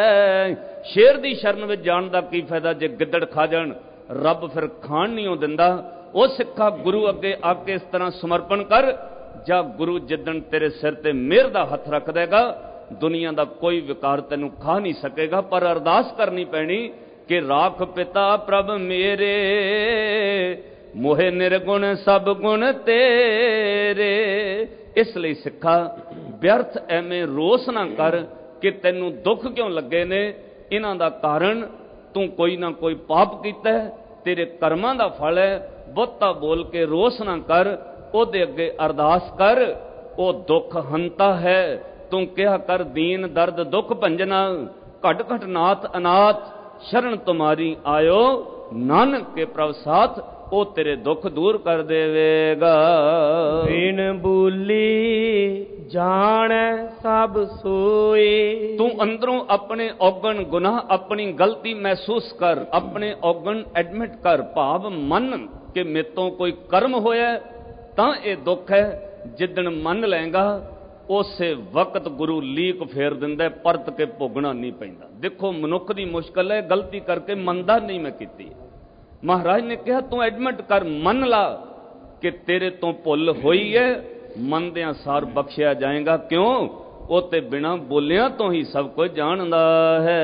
शेर दी शरण विच जाण दा की फायदा जे गिद्दड़ खा जाण? रब फिर खाण नहीं दिंदा। वो सिक्खा गुरु अगे आके इस तरह समर्पण कर, जा गुरु जिदन तेरे सिर ते मेहर दा हथ रख देगा, दुनिया दा कोई विकार तैनूं खा नहीं सकेगा। पर अरदास करनी पैनी कि राख पिता प्रभ मेरे, मोहे निर्गुण सब गुण तेरे। इसलिए सिक्खा व्यर्थ एवें रोस ना कर कि तैनूं दुख क्यों लगे ने। इन्हां दा कारण तू कोई ना कोई पाप कीता है, तेरे कर्मां दा फल है। बहुता बोल के रोस ना कर, ओदे अगे अरदास कर, ओ दुख हंता है। तू कहा कर दीन दर्द दुख भंजना, घट घट नाथ अनाथ, शरण तुम्हारी आयो, नानक के प्रभ साथ, ओ तेरे दुख दूर कर देवेगा। बिन बोली जान सब सोए। तू अंदरों अपने औगण गुनाह अपनी गलती महसूस कर, अपने औगण एडमिट कर, भाव मन कि मेतों कोई कर्म होया तां ये दुख है। जिदन मन लेगा उसे वक्त गुरु लीक फेर दिंदा, परत के भोगना नहीं पैंदा। देखो मनुख दी मुश्किल है, गलती करके मनदा नहीं मैं कीती। महाराज ने कहा तू एडमिट कर, मन ला कि तेरे तो भुल हुई है, मनदियां सार बख्शिया जाएगा। क्यों? वो ते बिना बोलिया तो ही सब कुछ जानदा है।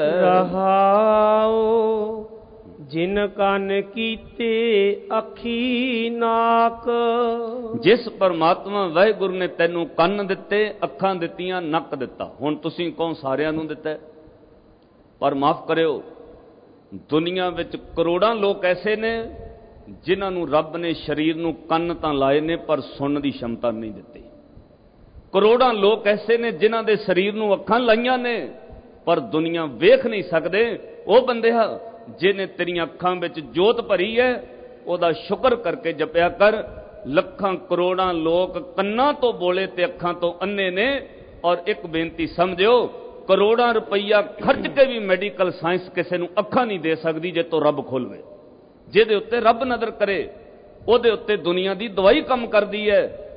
रहाओ जिन कान कीते अखी नाक। जिस परमात्मा वाहिगुरु ने तैनू कन्न दिते, अखां दित्तियां, नक दिता। हुण तुसीं कौन सारियां नूं दिता है? पर माफ करियो, दुनिया विच करोड़ां लोग ऐसे ने जिन्हां नूं रब ने शरीर नूं कन्न तां लाए ने पर सुनन दी क्षमता नहीं दित्ती। करोड़ां लोग ऐसे ने जिन्हां दे शरीर नूं अखां लाइयां ने पर दुनिया वेख नहीं सकदे। ओ बंदिया जिन्हें तेरियां अखां विच जोत भरी है, ओदा शुक्र करके जपिया कर। लखां करोड़ां लोग कन्नां तो बोले ते अखां तो अन्ने ने। और एक बेनती समझियो, करोड़ां रुपया खर्च के भी मैडिकल साइंस किसी नूं अखां नहीं दे सकदी जे तो रब खोलवे। जिहदे उत्ते रब नजर करे ओदे उत्ते दुनिया दी दवाई कम करदी है।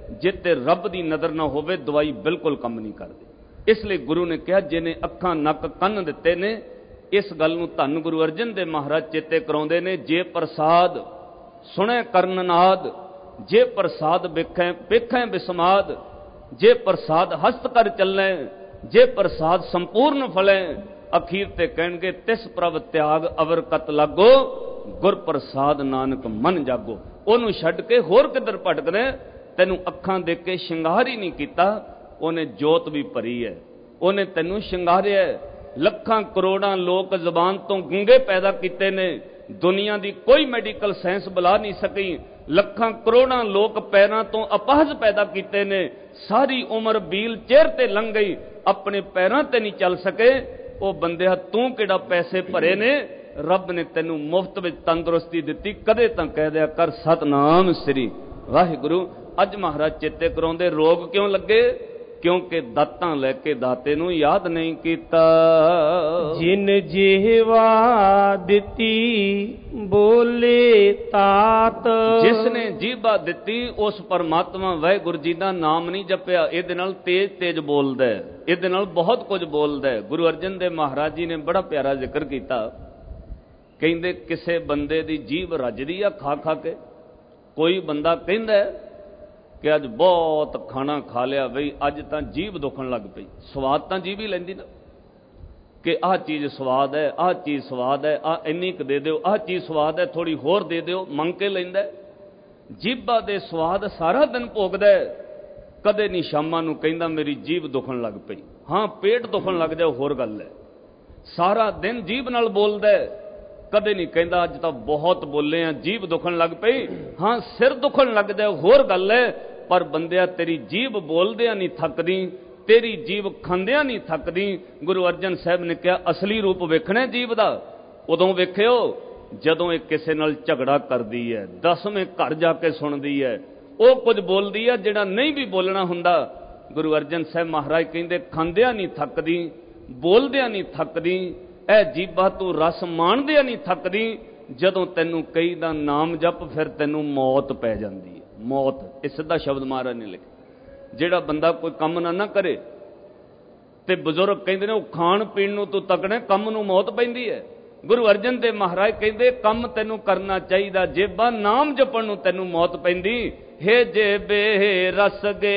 जे ते रब की नज़र ना होवे दवाई बिल्कुल काम नहीं करती। इसलिए गुरु ने कहा जिन्हें अखां नक कन्न दिते ने, इस गल नूं धन गुरु अर्जन देव महाराज चेते कराउंदे ने, जे प्रसाद सुने करन नाद, जे प्रसाद वेखें वेखें बिस्माद, जे प्रसाद हस्त कर चलें, जे प्रसाद संपूर्ण फलें, अखीर ते कहणगे तिस प्रभ त्याग अवर कत लागो, गुर प्रसाद नानक मन जागो। ओनू छड्ड के होर किधर भटकदे, तैनू अखां दे के शिंगार ही नहीं कीता, ओने जोत भी भरी है, ओने तैनू शिंगारिया। लखां करोड़ां लोक जबान तो गूंगे पैदा किते ने, दुनिया की कोई मैडिकल साइंस बुला नहीं सकी। लखां करोड़ां लोक पैरां तो अपाहज पैदा किते ने, सारी उम्र बील चेयर ते लंघ गई, अपने पैरां ते नहीं चल सके। ओ बंदिया तू किहड़ा पैसे भरे ने, रब ने तैनू मुफ्त विच तंदुरुस्ती दिती, कदे तां कह दिया कर सतनाम श्री वाहिगुरु। अज महाराज चेते कराउंदे रोग क्यों लगे, क्योंकि दातां लैके दाते नूं याद नहीं कीता। जिन जिहवा दिती बोले तात, जिसने जीवा दिती उस परमात्मा वाहिगुरू जी दा नाम नहीं जपिया, इहदे नाल तेज तेज बोलदा है, इहदे नाल बहुत कुछ बोलदा है। गुरु अर्जन देव महाराज जी ने बड़ा प्यारा जिक्र कीता, कहंदे किसे बंदे दी जीभ रजदी आ खा खा के। कोई बंदा कहंदा है कि अज बहुत खाना खा लिया बई, अज तां जीभ दुखण लग पई। स्वाद तां जीभ ही लैंदी ना, कि आह चीज़ स्वाद है, आह चीज़ स्वाद है, आह इन्नी क दे दिओ, आह चीज़ स्वाद है, थोड़ी होर दे दिओ, मंग के लैंदा। जीभा दे स्वाद सारा दिन भोगदा है, कदे नहीं शामां नूं कहंदा मेरी जीभ दुखण लग पई। हाँ पेट दुखण लग जाए होर गल है, सारा दिन जीभ नाल बोलदा है, कदे नहीं कहंदा अज तां बहुत बोले आ जीभ दुखण लग पई। हाँ सिर दुखण लग जाए होर गल है, पर बंदिया तेरी जीभ बोलदियां नहीं थकदी, तेरी जीभ खांदियां नहीं थकदी। गुरु अर्जन साहब ने कहा असली रूप वेखना जीभ दा उदों वेखियो जदों एक किसे नाल झगड़ा करदी है, दसवें घर जाके सुनदी है, वो कुछ बोलदी है जिहड़ा नहीं भी बोलना हुंदा। गुरु अर्जन साहब महाराज कहंदे खांदियां नहीं थकदी, बोलदियां नहीं थकदी, ऐ जीभा तू रस माणदियां नहीं थकदी। जदों तैनूं कई दा नाम जप फिर तैनूं मौत पै जांदी है। मौत ये सीधा शब्द महाराज ने लिखा। जिहड़ा बंदा कोई काम ना ना करे ते बुजुर्ग कहंदे ने खाण पीण नूं तूं तकड़े, काम नूं मौत पैंदी है। गुरु अर्जन देव महाराज कहंदे काम तैनूं करना चाहिदा, जेबा नाम जपण नूं तैनूं मौत पैंदी। हे जेबे रस गे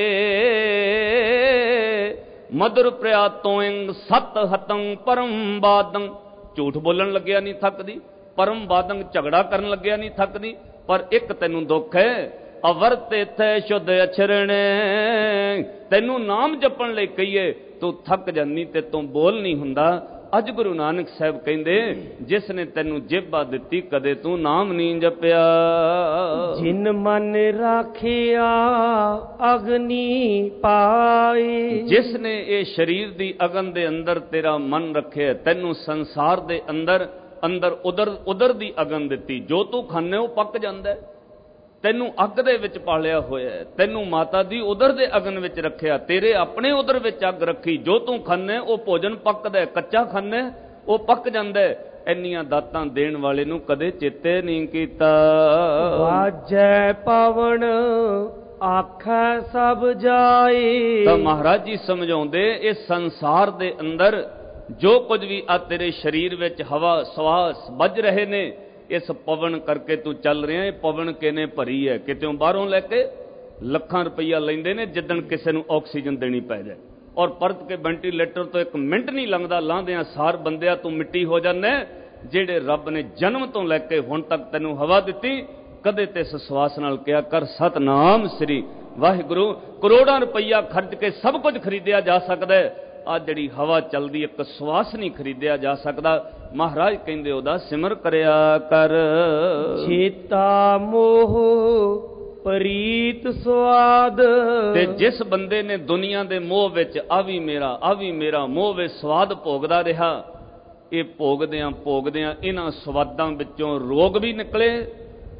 मधुर प्रिया तोइंग सत हतंग परम बादंग, झूठ बोलन लग्या नहीं थकदी, परम बादंग झगड़ा करन लग्या नहीं थकदी। पर एक तैनूं दुख है अवरते थे शुद्ध अछरणे, तैनूं नाम जपण लई कहीए तू थक जानी ते तू बोल नहीं हुंदा। अज गुरु नानक साहब कहंदे जिसने तैनूं जेबा दिती कदे तू नाम नहीं जपिया। जिन मन राखिया अग्नि पाए, जिसने ये शरीर दी अगन दे अंदर तेरा मन रखे, तैनूं संसार दे अंदर अंदर उधर उधर दी अगन दिती, जो तू खाने वो पक जांदा है। तैनूं अग दे विच पालिया होया है, तैनूं माता दी उधर दे अगन विच रखिया, तेरे अपने उधर विच अग रखी, जो तू खाने वो भोजन पकदा है, कच्चा खाने वो पक जांदा है। इन्नियां दातां देण वाले नूं कदे चेते नहीं कीता। वाजै पवन आखै सब जाए, तां महाराज जी समझाउंदे इस संसार दे अंदर जो कुछ भी आ तेरे शरीर विच हवा श्वास बज रहे ने, इस पवन करके तू चल रहा है। पवन किने भरी है, कितों बाहरों लैके लखां रुपया लेंदे ने जिदन किसी नूं ऑक्सीजन देनी पै जाए, और परत के वेंटीलेटर तो एक मिनट नहीं लंघदा, लांदियां सार बंदिया तू मिट्टी हो जाने। जेड़े रब ने जन्म तो लैके हुण तक तैनूं हवा दिती, कदे ते इस श्वास नाल कहा कर सतनाम श्री वाहिगुरू। करोड़ां रुपया खर्च के सब कुछ खरीदिया जा सकदा है, आ जिहड़ी हवा चलदी एक श्वास नहीं खरीदिया जा सकदा। महाराज कहंदे ओदा सिमर करया कर। चेता मोह प्रीत स्वाद, ते जिस बंदे ने दुनिया दे मोह विच आ भी मेरा आ भी मेरा मोह विच स्वाद भोगदा रहा, ये भोगदियां भोगदियां इन्हां स्वादां विचों रोग भी निकले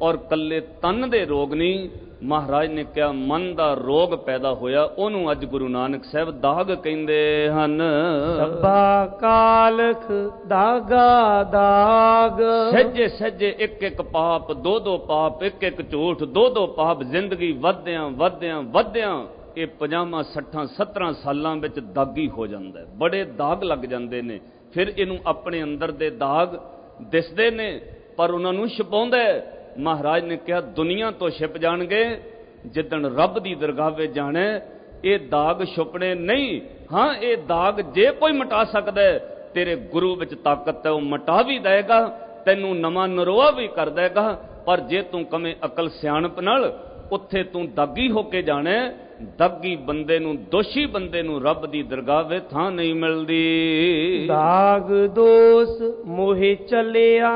ਔਰ ਕੱਲੇ ਤਨ ਦੇ ਰੋਗ ਨਹੀਂ। ਮਹਾਰਾਜ ਨੇ ਕਿਹਾ ਮਨ ਦਾ ਰੋਗ ਪੈਦਾ ਹੋਇਆ, ਉਹਨੂੰ ਅੱਜ ਗੁਰੂ ਨਾਨਕ ਸਾਹਿਬ ਦਾਗ ਕਹਿੰਦੇ ਹਨ। ਸਭਾ ਕਾਲਖ ਦਾਗਾ ਦਾਗ, ਸਹਿਜੇ ਸਹਿਜੇ ਇੱਕ ਇੱਕ ਪਾਪ, ਦੋ ਦੋ ਪਾਪ, ਇੱਕ ਇੱਕ ਝੂਠ, ਦੋ ਦੋ ਪਾਪ, ਜ਼ਿੰਦਗੀ ਵਧਦਿਆਂ ਵਧਦਿਆਂ ਵਧਦਿਆਂ ਇਹ ਪੰਜਾਹਾਂ ਸੱਠਾਂ ਸੱਤਰਾਂ ਸਾਲਾਂ ਵਿੱਚ ਦਾਗੀ ਹੋ ਜਾਂਦਾ ਹੈ। ਬੜੇ ਦਾਗ ਲੱਗ ਜਾਂਦੇ ਨੇ। ਫਿਰ ਇਹਨੂੰ ਆਪਣੇ ਅੰਦਰ ਦੇ ਦਾਗ ਦਿਸਦੇ ਨੇ, ਪਰ ਉਹਨਾਂ ਨੂੰ ਛੁਪਾਉਂਦਾ। ਮਹਾਰਾਜ ਨੇ ਕਿਹਾ ਦੁਨੀਆ ਤੋਂ ਛਿਪ ਜਾਣਗੇ, ਜਿੱਦਣ ਰੱਬ ਦੀ ਦਰਗਾਹ ਵਿੱਚ ਜਾਣਾ ਇਹ ਦਾਗ ਛੁਪਣੇ ਨਹੀਂ। ਹਾਂ, ਇਹ ਦਾਗ ਜੇ ਕੋਈ ਮਿਟਾ ਸਕਦਾ, ਤੇਰੇ ਗੁਰੂ ਵਿੱਚ ਤਾਕਤ ਹੈ, ਉਹ ਮਿਟਾ ਵੀ ਦੇਗਾ, ਤੈਨੂੰ ਨਵਾਂ ਨਰੋਆ ਵੀ ਕਰ ਦੇਗਾ। ਪਰ ਜੇ ਤੂੰ ਕਵੇਂ ਅਕਲ ਸਿਆਣਪ ਨਾਲ, ਉੱਥੇ ਤੂੰ ਦਾਗੀ ਹੋ ਕੇ ਜਾਣਾ। ਦਾਗੀ ਬੰਦੇ ਨੂੰ, ਦੋਸ਼ੀ ਬੰਦੇ ਨੂੰ ਰੱਬ ਦੀ ਦਰਗਾਹ ਵਿੱਚ ਥਾਂ ਨਹੀਂ ਮਿਲਦੀ। ਦਾਗ ਦੋਸ ਮੋਹਿ ਚਲਿਆ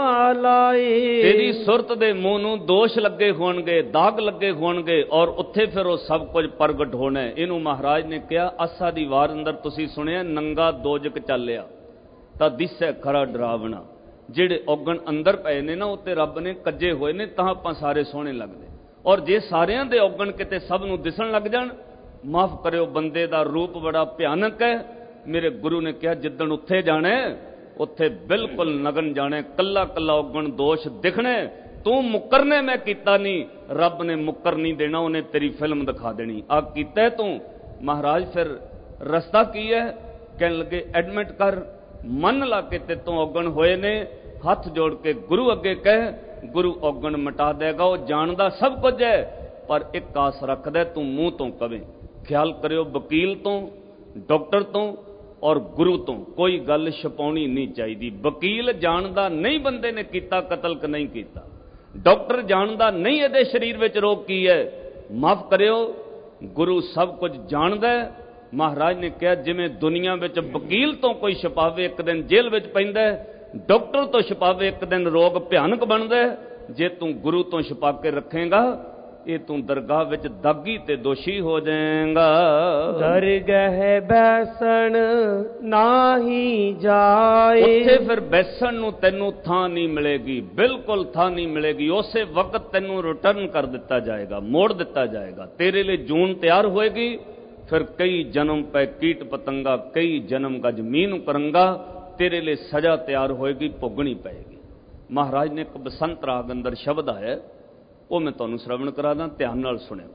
ਲਾਏ, ਤੇਰੀ ਸੁਰਤ ਦੇ ਮੂੰਹ ਨੂੰ ਦੋਸ਼ ਲੱਗੇ ਹੋਣਗੇ, ਦਾਗ ਲੱਗੇ ਹੋਣਗੇ, ਔਰ ਉੱਥੇ ਫਿਰ ਉਹ ਸਭ ਕੁਝ ਪ੍ਰਗਟ ਹੋਣਾ। ਇਹਨੂੰ ਮਹਾਰਾਜ ਨੇ ਕਿਹਾ ਆਸਾ ਦੀ ਵਾਰ ਅੰਦਰ ਤੁਸੀਂ ਸੁਣਿਆ, ਨੰਗਾ ਦੋਜਕ ਚੱਲਿਆ ਤਾਂ ਦਿਸੈ ਖਰਾ ਡਰਾਵਣਾ। ਜਿਹੜੇ ਔਗਣ ਅੰਦਰ ਪਏ ਨੇ ਨਾ, ਉੱਤੇ ਰੱਬ ਨੇ ਕੱਜੇ ਹੋਏ ਨੇ, ਤਾਂ ਆਪਾਂ ਸਾਰੇ ਸੋਹਣੇ ਲੱਗਦੇ। ਔਰ ਜੇ ਸਾਰਿਆਂ ਦੇ ਔਗਣ ਕਿਤੇ ਸਭ ਨੂੰ ਦਿਸਣ ਲੱਗ ਜਾਣ, ਮਾਫ ਕਰਿਓ ਬੰਦੇ ਦਾ ਰੂਪ ਬੜਾ ਭਿਆਨਕ ਹੈ। ਮੇਰੇ ਗੁਰੂ ਨੇ ਕਿਹਾ ਜਿੱਦਣ ਉੱਥੇ ਜਾਣਾ, ਉੱਥੇ ਬਿਲਕੁਲ ਨਗਨ ਜਾਣਾ, ਕੱਲਾ ਕੱਲਾ ਔਗਣ ਦੋਸ਼ ਦਿਖਣਾ। ਤੂੰ ਮੁੱਕਰਨੇ ਮੈਂ ਕੀਤਾ ਨਹੀਂ, ਰੱਬ ਨੇ ਮੁੱਕਰ ਨਹੀਂ ਦੇਣਾ, ਉਹਨੇ ਤੇਰੀ ਫਿਲਮ ਦਿਖਾ ਦੇਣੀ। ਆ ਕੀਤਾ ਤੂੰ। ਮਹਾਰਾਜ ਫਿਰ ਰਸਤਾ ਕੀ ਹੈ? ਕਹਿਣ ਲੱਗੇ ਐਡਮਿਟ ਕਰ, ਮੰਨ ਲਾ ਕੇ ਤੇ ਤੋਂ ਔਗਣ ਹੋਏ ਨੇ, ਹੱਥ ਜੋੜ ਕੇ ਗੁਰੂ ਅੱਗੇ ਕਹਿ, ਗੁਰੂ ਔਗਣ ਮਿਟਾ ਦੇਗਾ। ਉਹ ਜਾਣਦਾ ਸਭ ਕੁਝ ਹੈ, ਪਰ ਇੱਕ ਆਸ ਰੱਖਦਾ ਤੂੰ ਮੂੰਹ ਤੋਂ ਕਵੇਂ। ਖਿਆਲ ਕਰਿਓ, ਵਕੀਲ ਤੋਂ, ਡਾਕਟਰ ਤੋਂ ਔਰ ਗੁਰੂ ਤੋਂ ਕੋਈ ਗੱਲ ਛਪਾਉਣੀ ਨਹੀਂ ਚਾਹੀਦੀ। ਵਕੀਲ ਜਾਣਦਾ ਨਹੀਂ ਬੰਦੇ ਨੇ ਕੀਤਾ ਕਤਲ ਕਿ ਨਹੀਂ ਕੀਤਾ, ਡਾਕਟਰ ਜਾਣਦਾ ਨਹੀਂ ਇਹਦੇ ਸਰੀਰ ਵਿੱਚ ਰੋਗ ਕੀ ਹੈ। ਮਾਫ ਕਰਿਓ, ਗੁਰੂ ਸਭ ਕੁਝ ਜਾਣਦਾ। ਮਹਾਰਾਜ ਨੇ ਕਿਹਾ ਜਿਵੇਂ ਦੁਨੀਆ ਵਿੱਚ ਵਕੀਲ ਤੋਂ ਕੋਈ ਛਪਾਵੇ ਇੱਕ ਦਿਨ ਜੇਲ੍ਹ ਵਿੱਚ ਪੈਂਦਾ, ਡਾਕਟਰ ਤੋਂ ਛਪਾਵੇ ਇੱਕ ਦਿਨ ਰੋਗ ਭਿਆਨਕ ਬਣਦਾ, ਜੇ ਤੂੰ ਗੁਰੂ ਤੋਂ ਛਪਾ ਕੇ ਰੱਖੇਗਾ, ਇਹ ਤੂੰ ਦਰਗਾਹ ਵਿੱਚ ਦਾਗੀ ਤੇ ਦੋਸ਼ੀ ਹੋ ਜਾਏਗਾ। ਦਰਗਹਿ ਬੈਸਣ ਨਾਹੀ ਜਾਏ, ਉੱਥੇ ਫਿਰ ਬੈਸਣ ਨੂੰ ਤੈਨੂੰ ਥਾਂ ਨਹੀਂ ਮਿਲੇਗੀ, ਬਿਲਕੁਲ ਥਾਂ ਨਹੀਂ ਮਿਲੇਗੀ। ਉਸੇ ਵਕਤ ਤੈਨੂੰ ਰਿਟਰਨ ਕਰ ਦਿੱਤਾ ਜਾਏਗਾ, ਮੋੜ ਦਿੱਤਾ ਜਾਏਗਾ। ਤੇਰੇ ਲਈ ਜੂਨ ਤਿਆਰ ਹੋਏਗੀ। ਫਿਰ ਕਈ ਜਨਮ ਪੈ ਕੀਟ ਪਤੰਗਾ, ਕਈ ਜਨਮ ਗਜ ਮੀਨ ਕਰੰਗਾ, ਤੇਰੇ ਲਈ ਸਜ਼ਾ ਤਿਆਰ ਹੋਏਗੀ, ਭੋਗਣੀ ਪਏਗੀ। ਮਹਾਰਾਜ ਨੇ ਇੱਕ ਬਸੰਤ ਰਾਗ ਅੰਦਰ ਸ਼ਬਦ ਹੈ, ਉਹ ਮੈਂ ਤੁਹਾਨੂੰ ਸ਼ਰਵਣ ਕਰਾ ਦਾਂ, ਧਿਆਨ ਨਾਲ ਸੁਣਿਓ।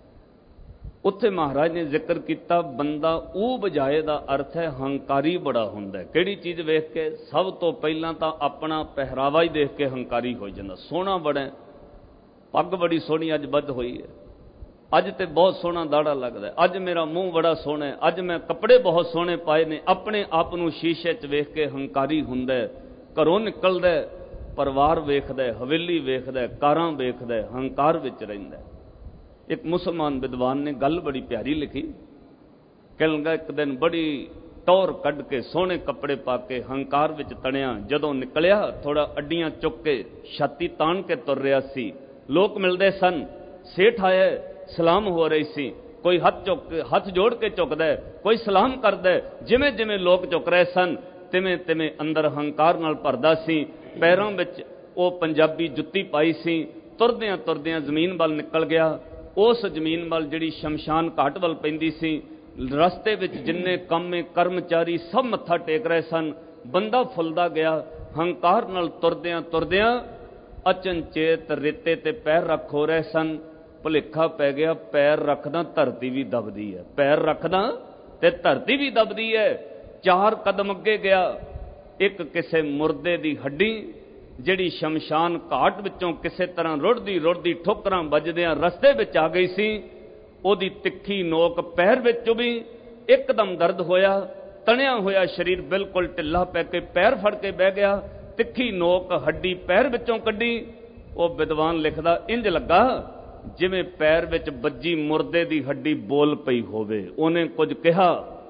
ਉੱਥੇ ਮਹਾਰਾਜ ਨੇ ਜ਼ਿਕਰ ਕੀਤਾ ਬੰਦਾ ਉਹ ਬਜਾਏ ਦਾ ਅਰਥ ਹੈ ਹੰਕਾਰੀ ਬੜਾ ਹੁੰਦਾ। ਕਿਹੜੀ ਚੀਜ਼ ਵੇਖ ਕੇ? ਸਭ ਤੋਂ ਪਹਿਲਾਂ ਤਾਂ ਆਪਣਾ ਪਹਿਰਾਵਾ ਹੀ ਦੇਖ ਕੇ ਹੰਕਾਰੀ ਹੋ ਜਾਂਦਾ। ਸੋਹਣਾ ਬੜਾ, ਪੱਗ ਬੜੀ ਸੋਹਣੀ ਅੱਜ ਬੱਧ ਹੋਈ ਹੈ, ਅੱਜ ਤੇ ਬਹੁਤ ਸੋਹਣਾ ਦਾੜਾ ਲੱਗਦਾ, ਅੱਜ ਮੇਰਾ ਮੂੰਹ ਬੜਾ ਸੋਹਣਾ ਹੈ, ਅੱਜ ਮੈਂ ਕੱਪੜੇ ਬਹੁਤ ਸੋਹਣੇ ਪਾਏ ਨੇ। ਆਪਣੇ ਆਪ ਨੂੰ ਸ਼ੀਸ਼ੇ 'ਚ ਵੇਖ ਕੇ ਹੰਕਾਰੀ ਹੁੰਦਾ। ਘਰੋਂ ਨਿਕਲਦਾ, ਪਰਿਵਾਰ ਵੇਖਦਾ, ਹਵੇਲੀ ਵੇਖਦਾ, ਕਾਰਾਂ ਵੇਖਦਾ, ਹੰਕਾਰ ਵਿੱਚ ਰਹਿੰਦਾ। ਇੱਕ ਮੁਸਲਮਾਨ ਵਿਦਵਾਨ ਨੇ ਗੱਲ ਬੜੀ ਪਿਆਰੀ ਲਿਖੀ। ਕਹਿਣ ਲੱਗਾ ਇੱਕ ਦਿਨ ਬੜੀ ਟੌਰ ਕੱਢ ਕੇ ਸੋਹਣੇ ਕੱਪੜੇ ਪਾ ਕੇ ਹੰਕਾਰ ਵਿੱਚ ਤਣਿਆ ਜਦੋਂ ਨਿਕਲਿਆ, ਥੋੜਾ ਅੱਡੀਆਂ ਚੁੱਕ ਕੇ ਛਾਤੀ ਤਾਣ ਕੇ ਤੁਰ ਰਿਹਾ ਸੀ। ਲੋਕ ਮਿਲਦੇ ਸਨ, ਸੇਠ ਆਇਆ, ਸਲਾਮ ਹੋ ਰਹੀ ਸੀ। ਕੋਈ ਹੱਥ ਚੁੱਕ ਹੱਥ ਜੋੜ ਕੇ ਝੁਕਦਾ, ਕੋਈ ਸਲਾਮ ਕਰਦਾ। ਜਿਵੇਂ ਜਿਵੇਂ ਲੋਕ ਝੁਕ ਰਹੇ ਸਨ, ਤਿਵੇਂ ਤਿਵੇਂ ਅੰਦਰ ਹੰਕਾਰ ਨਾਲ ਭਰਦਾ ਸੀ। ਪੈਰਾਂ ਵਿੱਚ ਉਹ ਪੰਜਾਬੀ ਜੁੱਤੀ ਪਾਈ ਸੀ। ਤੁਰਦਿਆਂ ਤੁਰਦਿਆਂ ਜ਼ਮੀਨ ਵੱਲ ਨਿਕਲ ਗਿਆ। ਉਸ ਜ਼ਮੀਨ ਵੱਲ ਜਿਹੜੀ ਸ਼ਮਸ਼ਾਨ ਘਾਟ ਵੱਲ ਪੈਂਦੀ ਸੀ। ਰਸਤੇ ਵਿੱਚ ਜਿੰਨੇ ਕਾਮੇ ਕਰਮਚਾਰੀ ਸਭ ਮੱਥਾ ਟੇਕ ਰਹੇ ਸਨ। ਬੰਦਾ ਫੁੱਲਦਾ ਗਿਆ। ਹੰਕਾਰ ਨਾਲ ਤੁਰਦਿਆਂ ਤੁਰਦਿਆਂ ਅਚਨਚੇਤ ਰੇਤੇ ਤੇ ਪੈਰ ਰੱਖ ਹੋ ਰਹੇ ਸਨ। ਭੁਲੇਖਾ ਪੈ ਗਿਆ, ਪੈਰ ਰੱਖਦਾ ਧਰਤੀ ਵੀ ਦਬਦੀ ਹੈ, ਪੈਰ ਰੱਖਦਾ ਤੇ ਧਰਤੀ ਵੀ ਦਬਦੀ ਹੈ। ਚਾਰ ਕਦਮ ਅੱਗੇ ਗਿਆ, ਇੱਕ ਕਿਸੇ ਮੁਰਦੇ ਦੀ ਹੱਡੀ ਜਿਹੜੀ ਸ਼ਮਸ਼ਾਨ ਘਾਟ ਵਿੱਚੋਂ ਕਿਸੇ ਤਰ੍ਹਾਂ ਰੁੜਦੀ ਰੁੜਦੀ ਠੋਕਰਾਂ ਵੱਜਦਿਆਂ ਰਸਤੇ ਵਿੱਚ ਆ ਗਈ ਸੀ। ਉਹਦੀ ਤਿੱਖੀ ਨੋਕ ਪੈਰ ਵਿੱਚ ਚੁਭੀ। ਇੱਕਦਮ ਦਰਦ ਹੋਇਆ, ਤਣਿਆ ਹੋਇਆ ਸਰੀਰ ਬਿਲਕੁਲ ਢਿੱਲਾ ਪੈ ਕੇ ਪੈਰ ਫੜ ਕੇ ਬਹਿ ਗਿਆ। ਤਿੱਖੀ ਨੋਕ ਹੱਡੀ ਪੈਰ ਵਿੱਚੋਂ ਕੱਢੀ। ਉਹ ਵਿਦਵਾਨ ਲਿਖਦਾ ਇੰਜ ਲੱਗਾ ਜਿਵੇਂ ਪੈਰ ਵਿੱਚ ਵੱਜੀ ਮੁਰਦੇ ਦੀ ਹੱਡੀ ਬੋਲ ਪਈ ਹੋਵੇ। ਉਹਨੇ ਕੁਝ ਕਿਹਾ,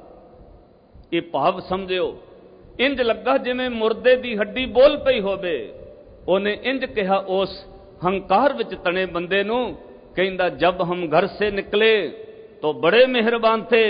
ਇਹ ਭਾਵ ਸਮਝਿਓ। ਇੰਜ ਲੱਗਾ ਜਿਵੇਂ ਮੁਰਦੇ ਦੀ ਹੱਡੀ ਬੋਲ ਪਈ ਹੋਵੇ। ਉਹਨੇ ਇੰਜ ਕਿਹਾ ਉਸ ਹੰਕਾਰ ਵਿੱਚ ਤਣੇ ਬੰਦੇ ਨੂੰ। ਕਹਿੰਦਾ ਜਬ ਹਮ ਘਰ ਸੇ ਨਿਕਲੇ तो बड़े मेहरबान थे,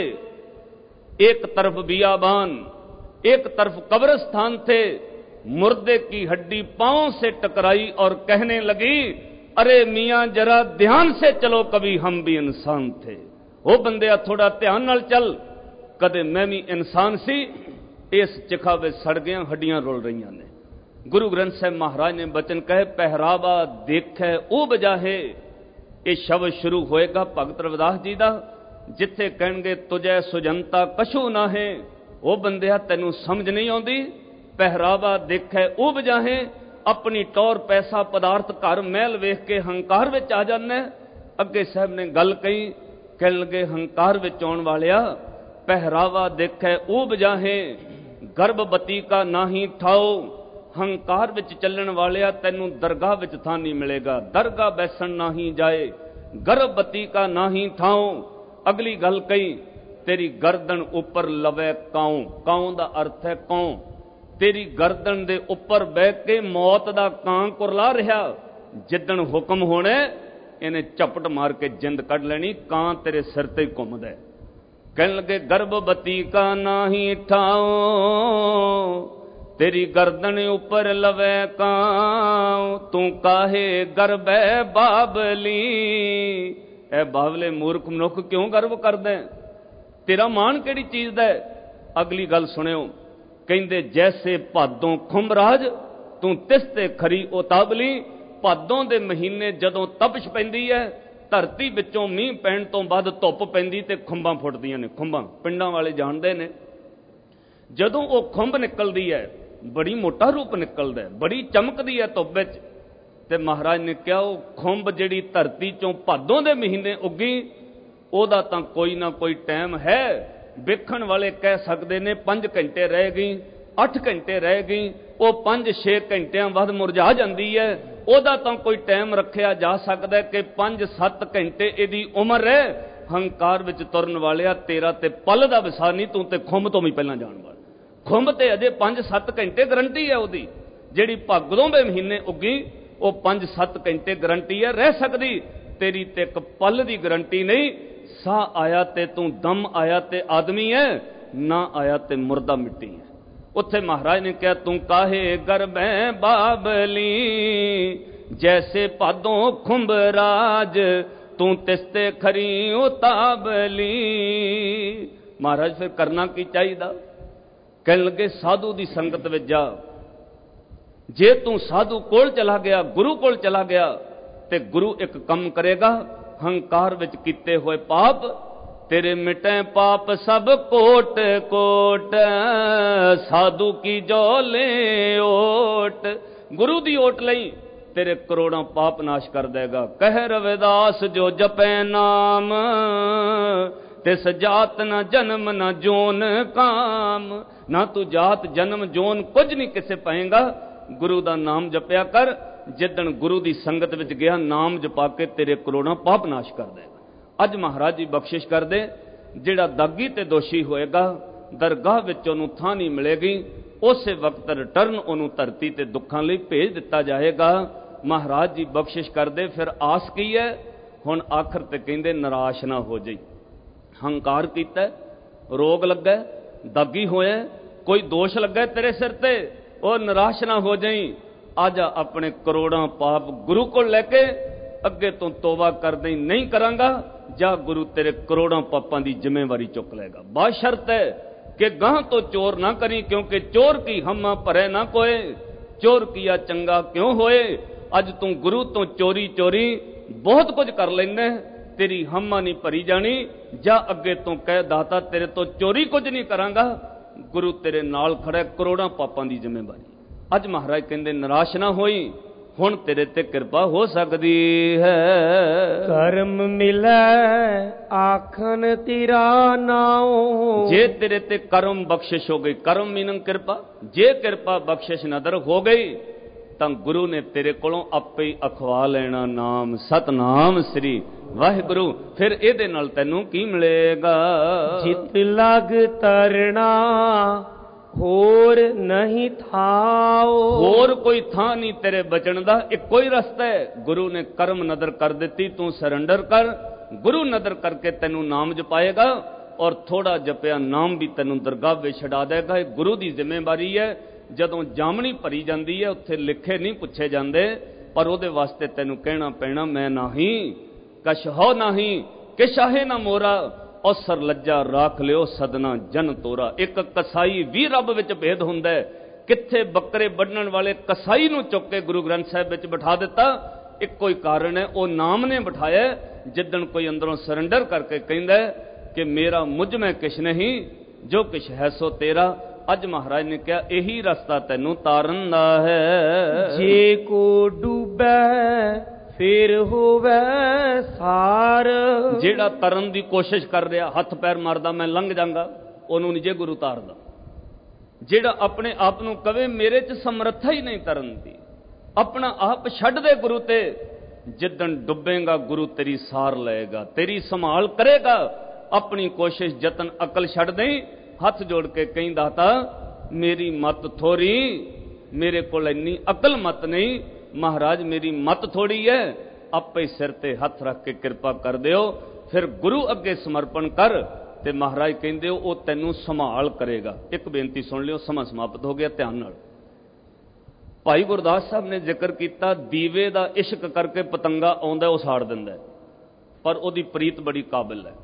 एक तरफ बियाबान एक तरफ कब्रिस्तान थे। मुर्दे की हड्डी पांव से टकराई और कहने लगी अरे मियाँ जरा ध्यान से चलो, कभी हम भी इंसान थे। वो बंदे थोड़ा ध्यान नाल चल, कदे मैं भी इंसान सी। इस चिखावे सड़ गया, हड्डियां रुल रही ने। गुरु ग्रंथ साहिब महाराज ने बचन कहे, पहरावा देखे ओ बजाहे। ये शब्द शुरू होएगा भगत रविदास जी का, जिथे कहणगे तुझे सुजनता कछू ना है। वो बंदिया तैनू समझ नहीं आती। पहरावा देखे ओ बजाहे, अपनी टौर पैसा पदार्थ घर महल वेख के हंकार विच आ जाने। अगे साहब ने गल कही, कह लगे हंकार विच आउण वालिया, पहरावा देखे ओ बजाहे, गर्भवती का नाही ठाओ। हंकार विच चलण वालिया तैनू दरगाह विच थां नहीं मिलेगा, दरगाह बैसन नाही जाए, गर्भवती का नाही ठाओ। अगली गल कही, तेरी गर्दन उपर लवे काऊ। काऊ का अर्थ है कौं। तेरी गर्दन दे उपर बह के मौत दा कां कुरला रहा। जिदन हुक्म होने इन्हें झपट मार के जिंद कढ़ लेनी, कां तेरे सिर ते घुमदा। कहन लगे गर्भवती का नाही ठाओ, तेरी गर्दन उपर लवे कां। तू काहे गर्भे बाबली। ए बावले मूर्ख मनुख क्यों गर्व करदे, तेरा मान केड़ी चीज दा। अगली गल सुनियो, कहंदे जैसे भादों खुंभराज, तू तिसते खरी उतावली। भादों दे महीने जदों तपश पैंदी है, धरती विचों मींह पैण तो बाद धुप पैंदी ते खुंबां फुटदियां ने। खुंबां पिंडां वाले जाणदे ने, जदों वो खुंब निकलदी है बड़ी मोटा रूप निकलदा है, बड़ी चमकदी है धुप विच। ते महाराज ने कहा वो खुंब जिहड़ी धरती चों भादों दे महीने उगी, ओदा तां कोई ना कोई टाइम है। वेखण वाले कह सकते ने पांच घंटे रह गई, अठ घंटे रह गई, वो पांच छे घंटियां बाद मुरझा जाती है। ओदा तां कोई टाइम रखिया जा सकता है कि पांच सत्त घंटे इहदी उम्र है। हंकार विच तुरन वालिया तेरा ते पल दा विसार नहीं, तू ते खुंब तो भी पहला जाण वाला। खुंब ते अजे पांच सत्त घंटे गारंटी है ओदी, जिहड़ी भादों दे महीने उगी वो पांच सत्त घंटे गारंटी है रह सकती। तेरी ते एक पल की गारंटी नहीं। साह आया ते तू दम आया ते आदमी है, ना आया ते मुर्दा मिट्टी है। उत्थे महाराज ने कहा तू काहे गर्भे बाबली, जैसे भादों खुंभराज, तू तिसते खरी उतावली। महाराज फिर करना की चाहिए। कह लगे साधु की संगत विच जा। जे तू साधु कोल चला गया, गुरु कोल चला गया, ते गुरु एक कम करेगा। हंकार विच कीते हुए पाप तेरे मिटे पाप सब कोट कोट, साधु की जो ले ओट। गुरु दी ओट लई तेरे करोड़ों पाप नाश कर देगा। कह रविदास जो जपे नाम, तिस जात न जन्म न जोन काम। ना तू जात जन्म जोन कुछ नहीं किसे पाएगा। गुरु दा नाम जपया कर। जिदन गुरु दी संगत विच गया, नाम जपा के तेरे करोड़ों पाप नाश कर देगा। अज महाराज जी बख्शिश कर दे, जिहड़ा दागी ते दोषी होएगा दरगाह विच ओनू थां नहीं मिलेगी। उस वक्त रिटर्न ओनू धरती ते दुखां लई भेज दिता जाएगा। महाराज जी बख्शिश कर दे। फिर आस की है हुण आखिर ते कहंदे निराश ना हो जाई। हंकार कीता, रोग लगा, दागी होया, कोई दोष लगा तेरे सिर ते, और निराश ना हो जाई। आजा अपने करोड़ों पाप गुरु को लैके अगे तो तोबा कर दई, नहीं करांगा। जा गुरु तेरे करोड़ों पापां दी जिम्मेवारी चुक लेगा। बाशर्त है कि गां तो चोर ना करी, क्योंकि चोर की हम्मा भरे ना कोय। चोर किया चंगा क्यों होए। अज तू गुरु तो चोरी चोरी बहुत कुछ कर लेना, तेरी हम्मा नहीं भरी जानी। जा अगे तो कह दाता तेरे तो चोरी कुछ नहीं करांगा। गुरु तेरे नाल खड़ा, करोड़ों पापां दी जिम्मेवारी। अज महाराज कहंदे निराश ना होई, हुण तेरे ते कृपा हो सकती है। कर्म मिले आखन तेरा नाओ, जे तेरे ते कर्म बख्शिश हो गई, कर्म मीनंग कृपा, जे कृपा बख्शिश नदर हो गई तां गुरु ने तेरे कोलों आपे ही अखवा लेना नाम सतनाम श्री वाहिगुरु। फिर इहदे नाल तैनूं की मिलेगा। जित लग तरना होर नहीं थाओ, होर कोई थां नहीं तेरे बचन दा, एक कोई रास्ता है। गुरु ने कर्म नदर कर दी, तू सरेंडर कर। गुरु नदर करके तैनू नाम जपाएगा, और थोड़ा जपिया नाम भी तैनू दरगाह विच छड़ा देगा। ये गुरु की जिम्मेवारी है। जदों जामनी भरी जाती है उत्थे लिखे नहीं पुछे जाते पर उहदे वास्ते तैनूं कहना पैना मैं नाही कछ हो नाही कि शाहे ना मोरा औसर लज्जा राख लियो सदना जन तोरा। एक कसाई भी रब विच भेद हुंदा है। कित्थे बकरे बन्नण वाले कसाई नूं चुक के गुरु ग्रंथ साहिब विच बिठा दिता, एक कोई कारण है, वो नाम ने बिठाया। जिदन कोई अंदरों सरेंडर करके कहंदा है कि मेरा मुझ में किश नहीं, जो किश है सो तेरा। अज महाराज ने कहा यही रास्ता तैनूं तारन दा है। जे को डूबे फिर होवे सार। जेड़ा तरन दी कोशिश कर रहा, हथ पैर मारदा मैं लंघ जांगा, ओनूं नहीं जे गुरु तारदा। जेड़ा अपने आप नूं कवे मेरे च समर्था ही नहीं तरन दी, अपना आप छड्ड दे गुरु ते, जिदन डुबेगा गुरु तेरी सार लेगा, तेरी संभाल करेगा। अपनी कोशिश जतन अकल छड्ड दें, हथ जोड़ के कहीं दाता मेरी मत थोड़ी, मेरे को इन्नी अकल मत नहीं, महाराज मेरी मत थोड़ी है, आपे सिर ते हथ रख के कृपा कर दियो। फिर गुरु अगे समर्पण कर ते महाराज कहंदे वो तैनूं संभाल करेगा। एक बेनती सुन लियो, समा समाप्त हो गया, ध्यान नाल। भाई गुरदास साहब ने जिक्र किया दीवे दा इश्क करके पतंगा आउंदा वो साड़ दिंदा है, पर उहदी प्रीत बड़ी काबिल है।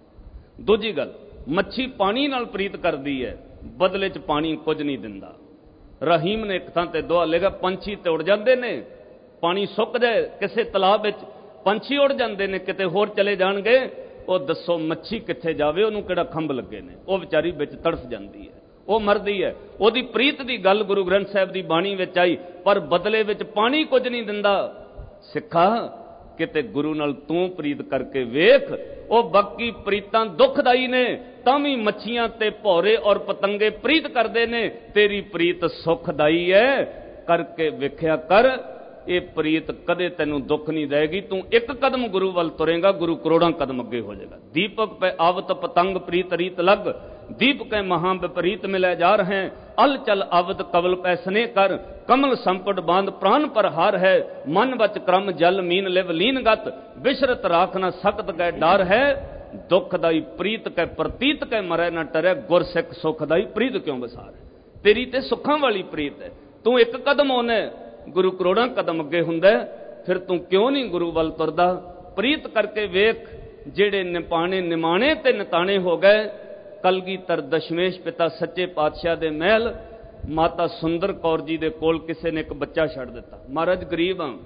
दूजी गल, मच्छी पानी नाल प्रीत करदी है, बदले च पानी कुछ नहीं दिंदा। रहीम ने एक थां ते दुआ लेगा, पंछी ते उड़ जाते ने, पानी सुक जाए किसी तलाब विच पंछी उड़ जाते ने, किते होर चले जाणगे, वो दसो मच्छी कित्थे जावे, उहनूं किहड़ा खंभ लगे ने, वो बेचारी विच तड़फ जाती है, वो मरदी है। उहदी प्रीत दी गल गुरु ग्रंथ साहिब दी बाणी विच आई, पर बदले विच पानी कुछ नहीं दिंदा। सिखा किते गुरु नाल तूं प्रीत करके वेख, वो बाकी प्रीतां दुखदाई ने, तां भी मच्छियां ते भौरे और पतंगे प्रीत करदे ने, तेरी प्रीत सुखदाई है, करके वेख्या कर। ये प्रीत कदे तैनूं दुख नहीं देगी। तू एक कदम गुरु वल तुरेगा, गुरु करोड़ां कदम अगे हो जाएगा। दीपक पे आवत पतंग प्रीत रीत लग, दीप के महा विपरीत मिले जा रहे हैं। अल चल आवत कवल पैसने कर, कमल संपट बांध प्राण पर हार है। मन बच क्रम जल मीन लिव लीन गत, बिशरत राखना सख्त गए डर है। दुखदाई प्रीत कै प्रतीत कै मरै न टरै, गुर सिख सुखदाई प्रीत क्यों बसार। तेरी ते सुखां वाली प्रीत है, तू एक कदम होने गुरु करोड़ां कदम अगे हुंदा, फिर तू क्यों नहीं गुरु वल तुरदा। प्रीत करके वेख, जेड़े निपाणे निमाणे ते निताणे हो गए। कलगीधर दशमेश पिता सच्चे पातशाह दे महल माता सुंदर कौर जी दे कोल किसी ने एक बच्चा छड़ दिता। महाराज गरीब हाँ,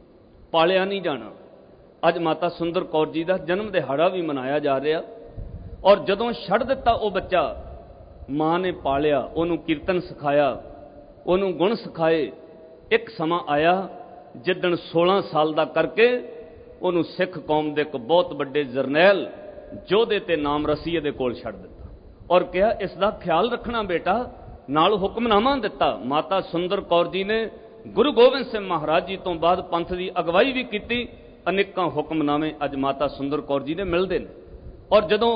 पालिया नहीं जाना। अज माता सुंदर कौर जी का जन्म दिहाड़ा भी मनाया जा रहा, और जदों छड़ दिता वो बच्चा, मां ने पालिया, उन्होंने कीर्तन सिखाया, उन्होंने गुण सिखाए। एक समा आया जिदन सोलह साल का करके उन्होंने सिख कौम के एक बहुत बड़े जरनैल जोधे ते नाम रसीए दे कोल छड़ दिता, और कहा इसका ख्याल रखना बेटा, नाल हुक्मनामा दिता। माता सुंदर कौर जी ने गुरु गोबिंद सिंह महाराज जी तो बाद पंथ की अगवाई भी की। अनेकों हुक्मनामे अज माता सुंदर कौर जी ने मिलते हैं। और जदों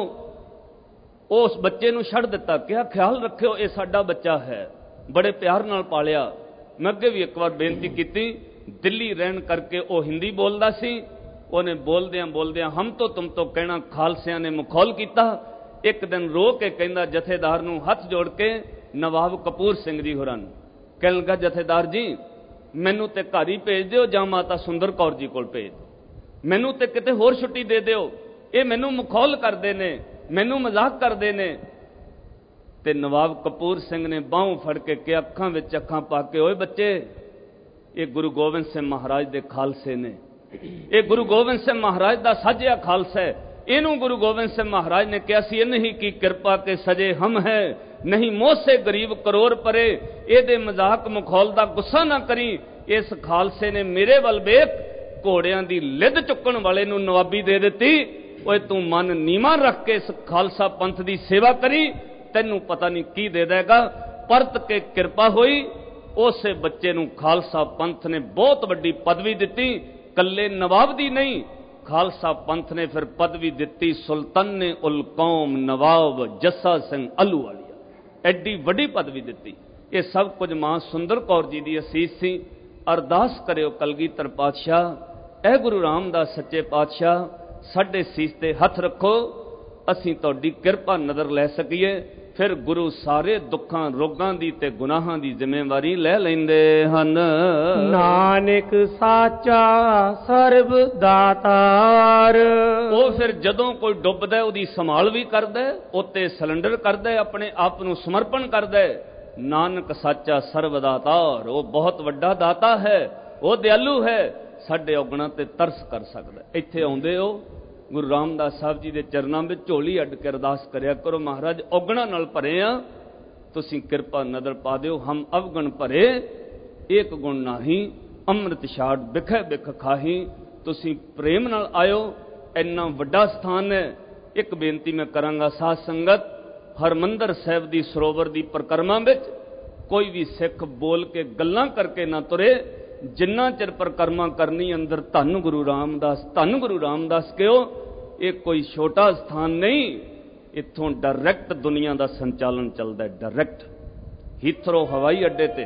उस बच्चे नूं छड़ दिता, कहा ख्याल रखियो ये साडा बच्चा है, बड़े प्यार नाल पालिया। मैं अगे भी एक बार बेनती की, दिल्ली रहन करके वो हिंदी बोलता सी, उन्हें बोलदियां बोलदियां हम तो तुम तो कहना खालसिया ने मखौल किया। एक दिन रो के कहंदा जथेदार नूं हथ जोड़ के नवाब कपूर सिंह जी होरां नूं, कहण लगा जथेदार जी मैनू ते घर ही भेज दिओ, जां माता सुंदर कौर जी कोल भेज दो, मैनू ते किते होर छुट्टी दे दिओ, ये मैनू मखौल करदे ने, मैनू मजाक करदे ने। ते नवाब कपूर सिंह ने बाहों फड़ के के अखां विच अखां पा के, ओए बच्चे ये गुरु गोबिंद सिंह महाराज दे खालसे ने, ये गुरु गोबिंद सिंह महाराज दा साजिया खालसा है। इनू गुरु गोबिंद सिंह महाराज ने कहा सी इन्हीं की कृपा के सजे हम है, नहीं मोह से गरीब करोड़ परे। ये मजाक मखौल दा गुस्सा ना करी, इस खालसे ने मेरे वल वेख घोड़ियां दी लिद चुकण वाले नू नवाबी दे दिती। ओए तू मन नीवा रख के इस खालसा पंथ दी सेवा करी, तैनू पता नहीं की दे देगा। परत के कृपा हुई, उस बच्चे नू खालसा पंथ ने बहुत बड़ी पदवी दी। कल्ले नवाब दी नहीं, खालसा पंथ ने फिर पदवी दी सुल्तान उल कौम नवाब जस्सा सिंह आलूवालिया, एडी वड्डी पदवी दी। ये सब कुछ मां सुंदर कौर जी की असीस सी। अरदास करियो कलगीधर पातशाह, ए गुरु रामदास सच्चे पातशाह, साडे सीस ते हथ रखो, असीं तुहाडी किरपा नज़र लै सकीए। फिर गुरु सारे दुखां रोगां दी ते गुनाहां दी जिम्मेवारी लै लैंदे हन। नानक साचा सर्ब दातार। ਉਹ ਫਿਰ ਜਦੋਂ ਕੋਈ ਡੁੱਬਦਾ ਉਹਦੀ ਸੰਭਾਲ ਵੀ ਕਰਦਾ, ਉੱਤੇ ਸਿਲੰਡਰ ਕਰਦਾ, ਆਪਣੇ ਆਪ ਨੂੰ ਸਮਰਪਣ ਕਰਦਾ। ਨਾਨਕ ਸਾਚਾ ਸਰਬ ਦਾਤਾਰ, ਉਹ ਬਹੁਤ ਵੱਡਾ ਦਾਤਾ ਹੈ, ਉਹ ਦਿਆਲੂ ਹੈ, ਸਾਡੇ ਔਗਣਾਂ ਤੇ ਤਰਸ ਕਰ ਸਕਦਾ। ਇੱਥੇ ਆਉਂਦੇ ਹੋ ਗੁਰੂ ਰਾਮਦਾਸ ਸਾਹਿਬ ਜੀ ਦੇ ਚਰਨਾਂ ਵਿੱਚ ਝੋਲੀ ਅੱਡ ਕੇ ਅਰਦਾਸ ਕਰਿਆ ਕਰੋ, ਮਹਾਰਾਜ ਔਗਣਾਂ ਨਾਲ ਭਰੇ ਆ, ਤੁਸੀਂ ਕਿਰਪਾ ਨਦਰ ਪਾ ਦਿਓ। ਹਮ ਅਵਗਣ ਭਰੇ ਏਕ ਗੁਣ ਨਾਹੀ, ਅੰਮ੍ਰਿਤ ਛਾੜ ਬਿਖੈ ਬਿਖ ਖਾਹੀ। ਤੁਸੀਂ ਪ੍ਰੇਮ ਨਾਲ ਆਇਓ, ਇੰਨਾ ਵੱਡਾ ਸਥਾਨ ਹੈ। ਇੱਕ ਬੇਨਤੀ ਮੈਂ ਕਰਾਂਗਾ ਸਾਧ ਸੰਗਤ, ਹਰਮੰਦਰ ਸਾਹਿਬ ਦੀ ਸਰੋਵਰ ਦੀ ਪਰਿਕਰਮਾ ਵਿੱਚ ਕੋਈ ਵੀ ਸਿੱਖ ਬੋਲ ਕੇ ਗੱਲਾਂ ਕਰਕੇ ਨਾ ਤੁਰੇ। ਜਿੰਨਾ ਚਿਰ ਪਰਿਕਰਮਾ ਕਰਨੀ ਅੰਦਰ ਧੰਨ ਗੁਰੂ ਰਾਮਦਾਸ, ਧੰਨ ਗੁਰੂ ਰਾਮਦਾਸ ਕਿਉ। ਇਹ ਕੋਈ ਛੋਟਾ ਸਥਾਨ ਨਹੀਂ, ਇੱਥੋਂ ਡਾਇਰੈਕਟ ਦੁਨੀਆ ਦਾ ਸੰਚਾਲਨ ਚੱਲਦਾ, ਡਾਇਰੈਕਟ। ਹੀਥਰੋ ਹਵਾਈ ਅੱਡੇ ਤੇ,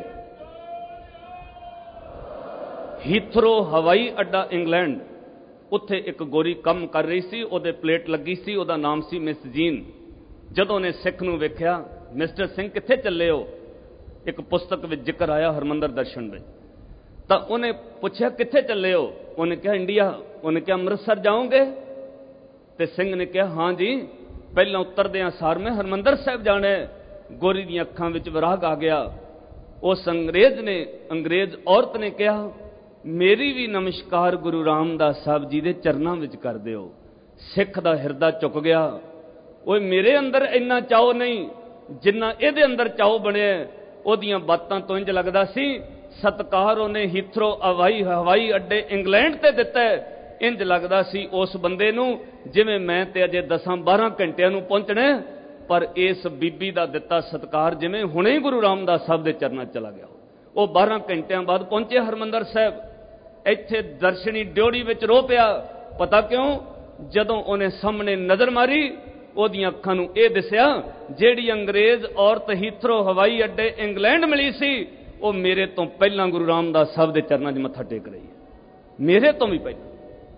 ਹੀਥਰੋ ਹਵਾਈ ਅੱਡਾ ਇੰਗਲੈਂਡ, ਉੱਥੇ ਇੱਕ ਗੋਰੀ ਕੰਮ ਕਰ ਰਹੀ ਸੀ, ਉਹਦੇ ਪਲੇਟ ਲੱਗੀ ਸੀ, ਉਹਦਾ ਨਾਮ ਸੀ ਮਿਸ ਜੀਨ। ਜਦੋਂ ਉਹਨੇ ਸਿੱਖ ਨੂੰ ਵੇਖਿਆ, ਮਿਸਟਰ ਸਿੰਘ ਕਿੱਥੇ ਚੱਲੇ ਹੋ, ਇੱਕ ਪੁਸਤਕ ਵਿੱਚ ਜ਼ਿਕਰ ਆਇਆ ਹਰਮੰਦਰ ਦਰਸ਼ਨ ਵਿੱਚ, ਤਾਂ ਉਹਨੇ ਪੁੱਛਿਆ ਕਿੱਥੇ ਚੱਲੇ ਹੋ। ਉਹਨੇ ਕਿਹਾ ਇੰਡੀਆ। ਉਹਨੇ ਕਿਹਾ ਅੰਮ੍ਰਿਤਸਰ ਜਾਓਗੇ, ਤੇ ਸਿੰਘ ਨੇ ਕਿਹਾ ਹਾਂ ਜੀ, ਪਹਿਲਾਂ ਉਤਰਦਿਆਂ ਸਾਰ ਮੈਂ ਹਰਮੰਦਰ ਸਾਹਿਬ ਜਾਣਾ। ਗੋਰੀ ਦੀਆਂ ਅੱਖਾਂ ਵਿੱਚ ਵਿਰਾਗ ਆ ਗਿਆ। ਉਸ ਅੰਗਰੇਜ਼ ਨੇ, ਅੰਗਰੇਜ਼ ਔਰਤ ਨੇ ਕਿਹਾ ਮੇਰੀ ਵੀ ਨਮਸਕਾਰ ਗੁਰੂ ਰਾਮਦਾਸ ਸਾਹਿਬ ਜੀ ਦੇ ਚਰਨਾਂ ਵਿੱਚ ਕਰ ਦਿਓ। ਸਿੱਖ ਦਾ ਹਿਰਦਾ ਝੁਕ ਗਿਆ। ਓਏ ਮੇਰੇ ਅੰਦਰ ਇੰਨਾ ਚਾਉ ਨਹੀਂ ਜਿੰਨਾ ਇਹਦੇ ਅੰਦਰ ਚਾਉ ਬਣਿਆ। ਉਹਦੀਆਂ ਬਾਤਾਂ ਤੋਂ ਇੰਜ ਲੱਗਦਾ ਸੀ ਸਤਕਾਰ ਉਹਨੇ ਹੀਥਰੋ ਹਵਾਈ ਹਵਾਈ ਅੱਡੇ ਇੰਗਲੈਂਡ ਤੇ ਦਿੱਤਾ। ਇੰਜ ਲੱਗਦਾ ਸੀ ਉਸ ਬੰਦੇ ਨੂੰ ਜਿਵੇਂ ਮੈਂ ਤੇ ਅਜੇ ਦਸਾਂ ਬਾਰਾਂ ਘੰਟਿਆਂ ਨੂੰ ਪਹੁੰਚਣਾ, ਪਰ ਇਸ ਬੀਬੀ ਦਾ ਦਿੱਤਾ ਸਤਕਾਰ ਜਿਵੇਂ ਹੁਣੇ ਹੀ ਗੁਰੂ ਰਾਮਦਾਸ ਸਾਹਿਬ ਦੇ ਚਰਨਾਂ ਚਲਾ ਗਿਆ। ਉਹ ਬਾਰਾਂ ਘੰਟਿਆਂ ਬਾਅਦ ਪਹੁੰਚੇ ਹਰਮੰਦਰ ਸਾਹਿਬ। ਇੱਥੇ ਦਰਸ਼ਨੀ ਡਿਓੜੀ ਵਿੱਚ ਰੋ ਪਿਆ। ਪਤਾ ਕਿਉਂ? ਜਦੋਂ ਉਹਨੇ ਸਾਹਮਣੇ ਨਜ਼ਰ ਮਾਰੀ, ਉਹਦੀਆਂ ਅੱਖਾਂ ਨੂੰ ਇਹ ਦਿਸਿਆ ਜਿਹੜੀ ਅੰਗਰੇਜ਼ ਔਰਤ ਹੀਥਰੋ ਹਵਾਈ ਅੱਡੇ ਇੰਗਲੈਂਡ ਮਿਲੀ ਸੀ, ਉਹ ਮੇਰੇ ਤੋਂ ਪਹਿਲਾਂ ਗੁਰੂ ਰਾਮਦਾਸ ਸਾਹਿਬ ਦੇ ਚਰਨਾਂ 'ਚ ਮੱਥਾ ਟੇਕ ਰਹੀ ਹੈ, ਮੇਰੇ ਤੋਂ ਵੀ ਪਹਿਲਾਂ।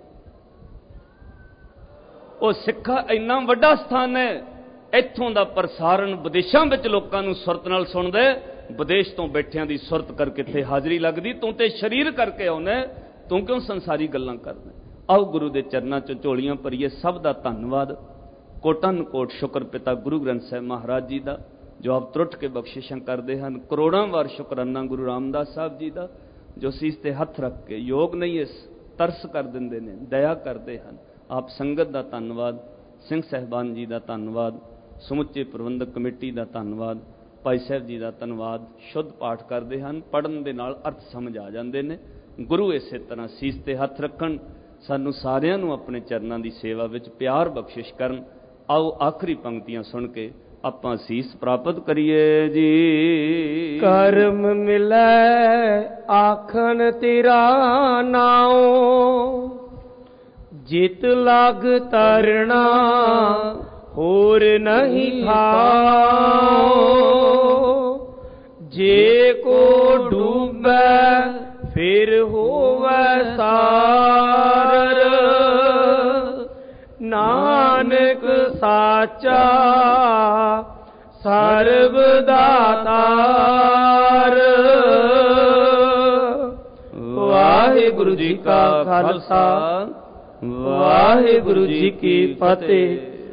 ਉਹ ਸਿੱਖਾ ਇੰਨਾ ਵੱਡਾ ਸਥਾਨ ਹੈ, ਇੱਥੋਂ ਦਾ ਪ੍ਰਸਾਰਣ ਵਿਦੇਸ਼ਾਂ ਵਿੱਚ ਲੋਕਾਂ ਨੂੰ ਸੁਰਤ ਨਾਲ ਸੁਣਦਾ। ਵਿਦੇਸ਼ ਤੋਂ ਬੈਠਿਆਂ ਦੀ ਸੁਰਤ ਕਰਕੇ ਇੱਥੇ ਹਾਜ਼ਰੀ ਲੱਗਦੀ। ਤੂੰ ਤੇ ਸਰੀਰ ਕਰਕੇ ਆਉਣਾ, ਤੂੰ ਕਿਉਂ ਸੰਸਾਰੀ ਗੱਲਾਂ ਕਰਦਾ। ਆਓ ਗੁਰੂ ਦੇ ਚਰਨਾਂ 'ਚ ਝੋਲੀਆਂ ਭਰੀਏ। ਸਭ ਦਾ ਧੰਨਵਾਦ, ਕੋਟਨ ਕੋਟ ਸ਼ੁਕਰ ਪਿਤਾ ਗੁਰੂ ਗ੍ਰੰਥ ਸਾਹਿਬ ਮਹਾਰਾਜ ਜੀ ਦਾ, ਜੋ ਆਪ ਤਰੁੱਟ ਕੇ ਬਖਸ਼ਿਸ਼ਾਂ ਕਰਦੇ ਹਨ। ਕਰੋੜਾਂ ਵਾਰ ਸ਼ੁਕਰਾਨਾ ਗੁਰੂ ਰਾਮਦਾਸ ਸਾਹਿਬ ਜੀ ਦਾ, ਜੋ ਸੀਸ ਤੇ ਹੱਥ ਰੱਖ ਕੇ ਯੋਗ ਨਹੀਂ ਇਸ ਤਰਸ ਕਰ ਦਿੰਦੇ ਨੇ, ਦਇਆ ਕਰਦੇ ਹਨ। ਆਪ ਸੰਗਤ ਦਾ ਧੰਨਵਾਦ, ਸਿੰਘ ਸਾਹਿਬਾਨ ਜੀ ਦਾ ਧੰਨਵਾਦ, ਸਮੁੱਚੇ ਪ੍ਰਬੰਧਕ ਕਮੇਟੀ ਦਾ ਧੰਨਵਾਦ, ਭਾਈ ਸਾਹਿਬ ਜੀ ਦਾ ਧੰਨਵਾਦ। ਸ਼ੁੱਧ ਪਾਠ ਕਰਦੇ ਹਨ, ਪੜ੍ਹਨ ਦੇ ਨਾਲ ਅਰਥ ਸਮਝ ਆ ਜਾਂਦੇ ਨੇ। ਗੁਰੂ ਇਸੇ ਤਰ੍ਹਾਂ ਸੀਸ ਤੇ ਹੱਥ ਰੱਖਣ, ਸਾਨੂੰ ਸਾਰਿਆਂ ਨੂੰ ਆਪਣੇ ਚਰਨਾਂ ਦੀ ਸੇਵਾ ਵਿੱਚ ਪਿਆਰ ਬਖਸ਼ਿਸ਼ ਕਰਨ। ਆਓ ਆਖਰੀ ਪੰਕਤੀਆਂ ਸੁਣ ਕੇ ਆਪਾਂ ਸੀਸ ਪ੍ਰਾਪਤ ਕਰੀਏ ਜੀ। ਕਰਮ ਮਿਲੈ ਆਖਣ ਤੇਰਾ ਨਾਉ, ਜਿਤ ਲਗ ਤਰਣਾ ਹੋਰ ਨਹੀਂ ਥਾਉ। ਜੇ ਕੋ ਡੂਬੈ ਫਿਰ ਹੋਵੈ ਸਾਰ, ਨਾਨਕ ਸਾਚਾ ਸਰਬ ਦਾਤਾਰ। ਵਾਹਿਗੁਰੂ ਜੀ ਕਾ ਖਾਲਸਾ, ਵਾਹਿਗੁਰੂ ਜੀ ਕੀ ਫਤਿਹ।